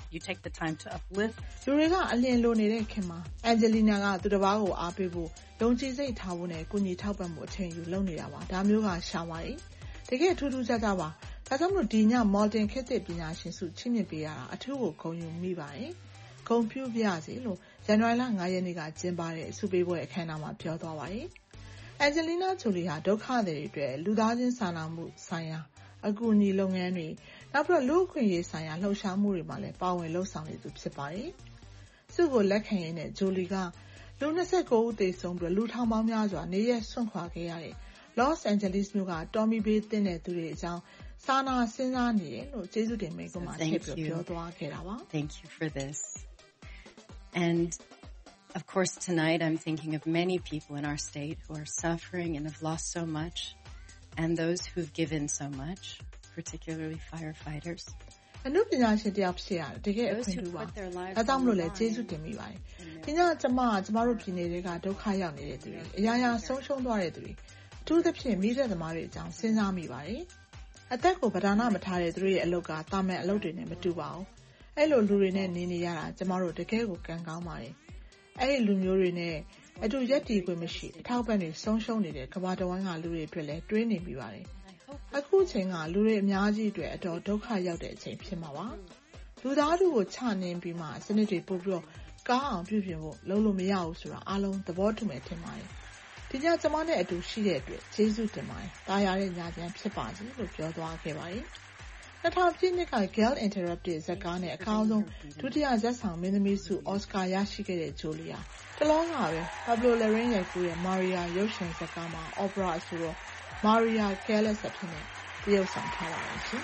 you take the time to uplift. လူတွေကအလင်းလိုနေတဲ့ခင်မှာအန်ဂျလီနာကသူတစ်ပါးကိုအားပေးဖို့ယုံကြည်စိတ်ထားဖို့နဲ့ကုညီထောက်ပံ့မှုအချိန်ယူလုပ်နေတာပါဒါမျိုးကရှာပါလေတကယ်ထူးထူးခြားခြားပါဒါကြောင့်မို့ဒီည Maltin ခေတ်သစ်ပညာရှင်စုချီးမြှင့်ပေးရတာအထူးကိုဂုဏ်ယူမိပါတယ်ဂုဏ်ပြုပြရစီလို့ဇန်နဝါရီလ 9 ရက်နေ့ကကျင်းပတဲ့စုပေးပွဲအခမ်းအနားမှာပြောသွားပါတယ်အန်ဂျလီနာဂျိုလီဟာဒုက္ခသည်တွေအတွက်လူသားချင်းစာနာမှုဆိုင်ရာအကူအညီလုပ်ငန်းတွေနောက်ပြီးလူ့အခွင့်အရေးဆိုင်ရာလှုပ်ရှားမှုတွေမှာလည်းပါဝင်လှုပ်ဆောင်နေသူဖြစ်ပါတယ်စုကိုလက်ခံရင်းနဲ့ဂျိုလီကလူ29ဦးသေဆုံးပြီးလူထောင်ပေါင်းများစွာနေရက်ဆွန့်ခွာခဲ့ရတဲ့ Los Angeles မြို့ကတော်မီဘေးသင့်တဲ့သူတွေအကြောင်းစာနာစဉ်းစားနေတယ်လို့ကျေးဇူးတင်မိန့်ခွန်းမှာထည့်ပြောသွားခဲ့တာပါ Thank you for this. And of course tonight I'm thinking of many people in our state who are suffering and have lost so much and those who've given so much, particularly firefighters. အနုပညာရှင်တယောက်ဖြစ်ရတယ်တကယ်အခွင့်အရေးပါဒါကြောင့်မလို့လဲကျေးဇူးတင်မိပါတယ်ဒီညကျမတို့ပြည်နယ်တွေကဒုက္ခရောက်နေတဲ့သူတွေအရာရာဆုံးရှုံးသွားတဲ့သူတွေအထူးသဖြင့်မိသက်သမားတွေအကြောင်းစဉ်းစားမိပါတယ်အသက်ကိုပဓာနမထားတဲ့သူတွေရဲ့အလုပ်ကတာမန်အလုပ်တွေနဲ့မတူပါဘူးအဲ့လိုလူတွေနဲ့နေရတာကျမတို့တကယ်ကိုကံကောင်းပါတယ်အဲ့ဒီလူမျိုးတွေနဲ့အတူရက်တည်ခွင့်မရှိအထောက်ပံ့တွေဆုံးရှုံးနေတဲ့ကမ္ဘာတဝန်းကလူတွေအတွက်လည်းတွေးနေမိပါတယ်အခုချိန်ကလူတွေအများကြီးအတွက်အတော်ဒုက္ခရောက်တဲ့အချိန်ဖြစ်မှာပါလူသားတို့ကိုချနှင်းပြီးမှစနစ်တွေပို့ပြီးတော့ကားအောင်ပြုပြင်ဖို့လုပ်လို့မရဘူးဆိုတာအားလုံးသဘောတူမယ်ထင်ပါတယ်ဒီညကျမနဲ့အတူရှိတဲ့အတွက်ကျေးဇူးတင်ပါတယ်တာယာတဲ့ညချမ်းဖြစ်ပါစေလို့ပြောသွားခဲ့ပါတယ်2000ပြည့်နှစ်က Girl Interrupted ဇာတ်ကားနဲ့အကောင်းဆုံးဒုတိယဇာတ်ဆောင်မင်းသမီးဆုအော်စကာရရှိခဲ့တဲ့ဂျိုလီယာတလောကပဲ Pablo Larraín ရိုက်ကူးတဲ့ Maria ရုပ်ရှင်ဇာတ်ကားမှာ Opera ဆိုတော့ Maria Callas အဖြစ်နဲ့တရုပ်ဆောင်ထားပါတယ်ရှင်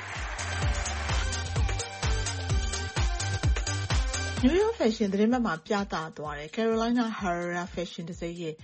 New York Fashion သတင်းမှတ်မှာပြသသွားတဲ့ Carolina Herrera Fashion ဒီဇိုင်းရဲ့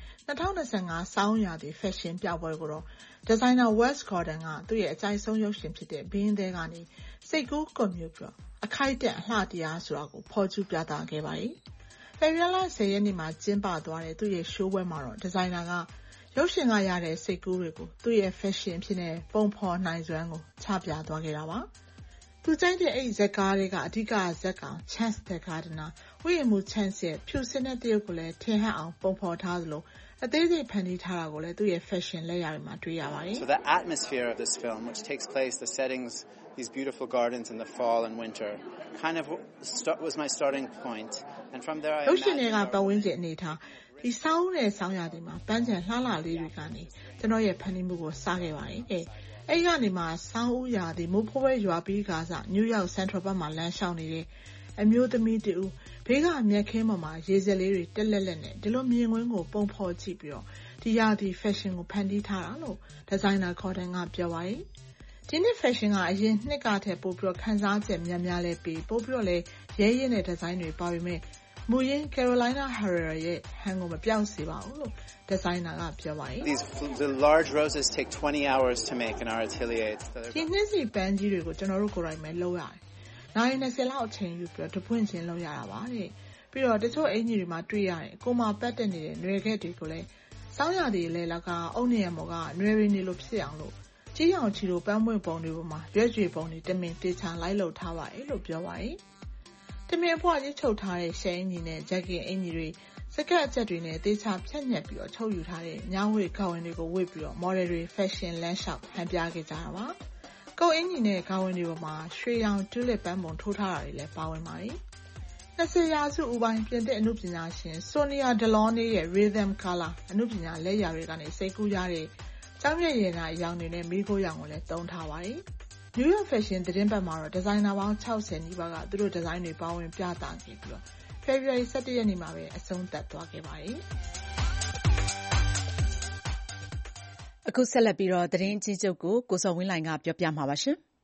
2025 ဆောင်းရာသီ Fashion ပြပွဲကိုတော့ဒီဇိုင်နာ Wes Gordon ကသူ့ရဲ့အကြိုက်ဆုံးရုပ်ရှင်ဖြစ်တဲ့ Bean ထဲကနေစိတ်ကူးကွန်မြူပြီးအခိုက်အတန့်အလှတရားဆိုတာကိုဖော်ကျူးပြသခဲ့ပါတယ်။ February 10 ရက်နေ့မှာကျင်းပသွားတဲ့သူ့ရဲ့ show ပွဲမှာတော့ဒီဇိုင်နာကရုပ်ရှင်ကရတဲ့စိတ်ကူးတွေကိုသူ့ရဲ့ fashion ဖြစ်နေပုံဖော်နိုင်စွမ်းကိုချပြသွားခဲ့တာပါ။သူကြိုက်တဲ့အဲ့ဒီဇာတ်ကားတွေကအဓိကဇာတ်ကောင် Chance the Gardener ဝိရမှု Chance ရဲ့ဖြူစင်တဲ့တရုပ်ကိုလည်းထင်ဟပ်အောင်ပုံဖော်ထားသလိုအသေးစိတ်ဖန်တီးထားတာကိုလည်းသူ့ရဲ့ fashion လက်ရာတွေမှာတွေ့ရပါတယ် So the atmosphere of this film which takes place the settings these beautiful gardens in the fall and winter kind of was my starting point and from there I ရုပ်ရှင်တွေကပတ်ဝန်းကျင်အနေထားဒီဆောင်းတဲ့ဆောင်းရာသီမှာပန်းချံလှလှလေးတွေကနေကျွန်တော်ရဲ့ဖန်တီးမှုကိုစခဲ့ပါတယ်အဲ့ကနေမှဆောင်းဦးရာသီမိုးဖိုးပဲရွာပြီးကားစနယူးယောက်စင်ထရယ်ဘက်မှာလမ်းလျှောက်နေတဲ့အမျိုးသမီးတူဘေးကမြက်ခင်းပေါ်မှာရေစက်လေးတွေတက်လက်လက်နဲ့ဒီလိုမြင်ကွင်းကိုပုံဖော်ကြည့်ပြီးတော့ဒီရာသီ fashion ကိုဖန်တီးထားတာလို့ဒီဇိုင်နာ Gordon ကပြောပါတယ်ဒီနှစ် fashion ကအရင်နှစ်ကထက်ပိုပြီးတော့ခန်းစားချက်များလဲပြီးပိုပြီးတော့လဲရဲရဲနဲ့ဒီဇိုင်းတွေပါပေမဲ့မူရင်း Carolina Herrera ရဲ့ဟန်ကိုမပြောင်းစေပါဘူးလို့ဒီဇိုင်နာကပြောပါတယ် The large roses take 20 hours to make in our atelier ဒီနှစ်စီပန်းကြီးတွေကိုကျွန်တော်တို့ကိုယ်တိုင်ပဲလုပ်ရတယ်နိုင်20လောက်အချိန်ယူပြီးတော့တပွင့်ချင်းလုပ်ရတာပါတဲ့ပြီးတော့တချို့အင်ကြီးတွေမှာတွေ့ရတယ်ကိုမပတ်တက်နေတဲ့နွယ်ခက်တွေကိုလည်းစောင်းရည်လဲလောက်ကအုတ်နေရမော်ကနွယ်ရင်းနေလို့ဖြစ်အောင်လို့ကြီးအောင်ချီလို့ပန်းပွင့်ပုံတွေပေါ်မှာရွက်ကြွေပုံတွေတမင်တေချာလိုက်လုပ်ထားပါတယ်လို့ပြောပါတယ်တမင်အဖွားကြီးချုပ်ထားတဲ့ရှယ်အင်ကြီးနဲ့ဂျက်ကင်အင်ကြီးတွေစကတ်အချက်တွေနဲ့တေချာဖြတ်ညက်ပြီးတော့ချုပ်ယူထားတဲ့ညဝေခေါင်းတွေကိုဝတ်ပြီးတော့ model တွေ fashion လမ်းလျှောက်ဟန်ပြခဲ့ကြတာပါကိုအင်ကြီးနဲ့ခေါင်းတွေပေါ်မှာရွှေရောင်တူလစ်ပန်းပုံထိုးထားတာတွေလည်းပါဝင်ပါတယ်20ရာစုဦးပိုင်းပြင်သစ်အနုပညာရှင် Sonia Delaunay ရဲ့ Rhythm Color အနုပညာလက်ရာတွေကနေစိတ်ကူးရတဲ့ကျောင်းရည်ရည်နာအရောင်တွေနဲ့မိခိုးရောင်ကိုလည်းသုံးထားပါတယ်။ New York Fashion သတင်းပတ်မှာတော့ဒီဇိုင်နာပေါင်း60နီးပါးကသူတို့ဒီဇိုင်းတွေပါဝင်ပြသခဲ့ပြီးတော့ February 17 ရက်နေ့မှာပဲအဆုံးသတ်သွားခဲ့ပါတယ်။အခုဆက်လက်ပြီးတော့သတင်းကြီးချုပ်ကိုကိုစောဝင်းလှိုင်ကပြောပြမှာပါရှင်။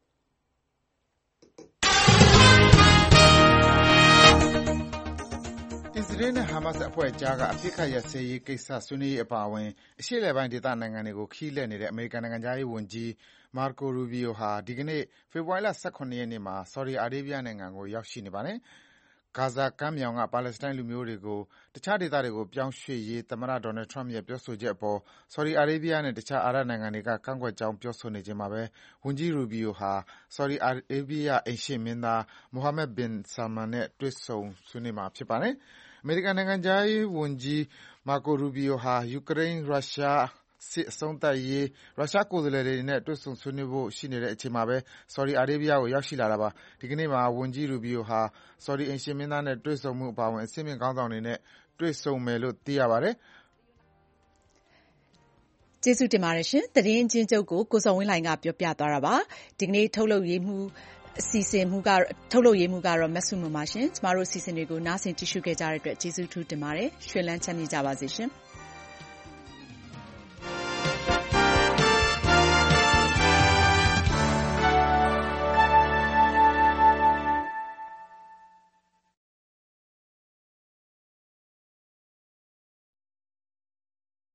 အစ္စရေးနဲ့ဟာမတ်စ်အဖွဲ့ကြားကအပစ်အခတ်ရပ်စဲရေးကိစ္စဆွေးနွေးရေးအပါအဝင်အရှေ့အလယ်ပိုင်းဒေသနိုင်ငံတွေကိုခရီးလှည့်နေတဲ့အမေရိကန်နိုင်ငံခြားရေးဝန်ကြီး Marco Rubio ဟာဒီကနေ့ဖေဖော်ဝါရီလ 17 ရက်နေ့မှာ ဆော်ဒီအာရေးဗျနိုင်ငံကိုရောက်ရှိနေပါတယ်။ဂါဇာကမ်းမြောင်ကပါလက်စတိုင်းလူမျိုးတွေကိုတခြားဒေသတွေကိုပြောင်းရွှေ့ရေးသမ္မတ Donald Trump ရဲ့ပြောဆိုချက်အပေါ် ဆော်ဒီအာရေးဗီးယားနဲ့တခြားအာရပ်နိုင်ငံတွေကကန့်ကွက်ကြောင်းပြောဆိုနေချိန်မှာပဲဝန်ကြီး Rubio ဟာ ဆော်ဒီအာရေးဗီးယားအိမ်ရှေ့မင်းသား Mohammed bin Salman နဲ့တွေ့ဆုံဆွေးနွေးမှာဖြစ်ပါတယ်။ အမေရိကန်နိုင်ငံခြားရေးဝန်ကြီး Marco Rubio ဟာ ယူကရိန်း-ရုရှားစစ်အဆုံးသတ်ရေးရုရှားကိုယ်စားလှယ်တွေနဲ့တွေ့ဆုံဆွေးနွေးဖို့ရှိနေတဲ့အချိန်မှာပဲဆော်ဒီအာရေးဗီးယားကိုရောက်ရှိလာတာပါ။ဒီကနေ့မှာဝန်ကြီး Rubio ဟာဆော်ဒီအိမ်ရှေ့မင်းသားနဲ့တွေ့ဆုံမှုအပါအဝင်အဆင့်မြင့်ခေါင်းဆောင်တွေနဲ့တွေ့ဆုံမယ်လို့သိရပါတယ်။ကျေးဇူးတင်ပါတယ်ရှင်။သတင်းအကျဉ်းချုပ်ကိုကိုဇော်ဝင်းလှိုင်ကပြောပြသွားတာပါ။ဒီကနေ့ထုတ်လုပ်ရေးမှူးကတော့မဆုမွန်ပါရှင်။ကျမတို့အစီအစဉ်တွေကိုနားဆင်ကြည့်ရှုခဲ့ကြတဲ့အတွက်ကျေးဇူးထူးတင်ပါတယ်။ရွှင်လန်းချမ်းမြေ့ကြပါစေရှင်။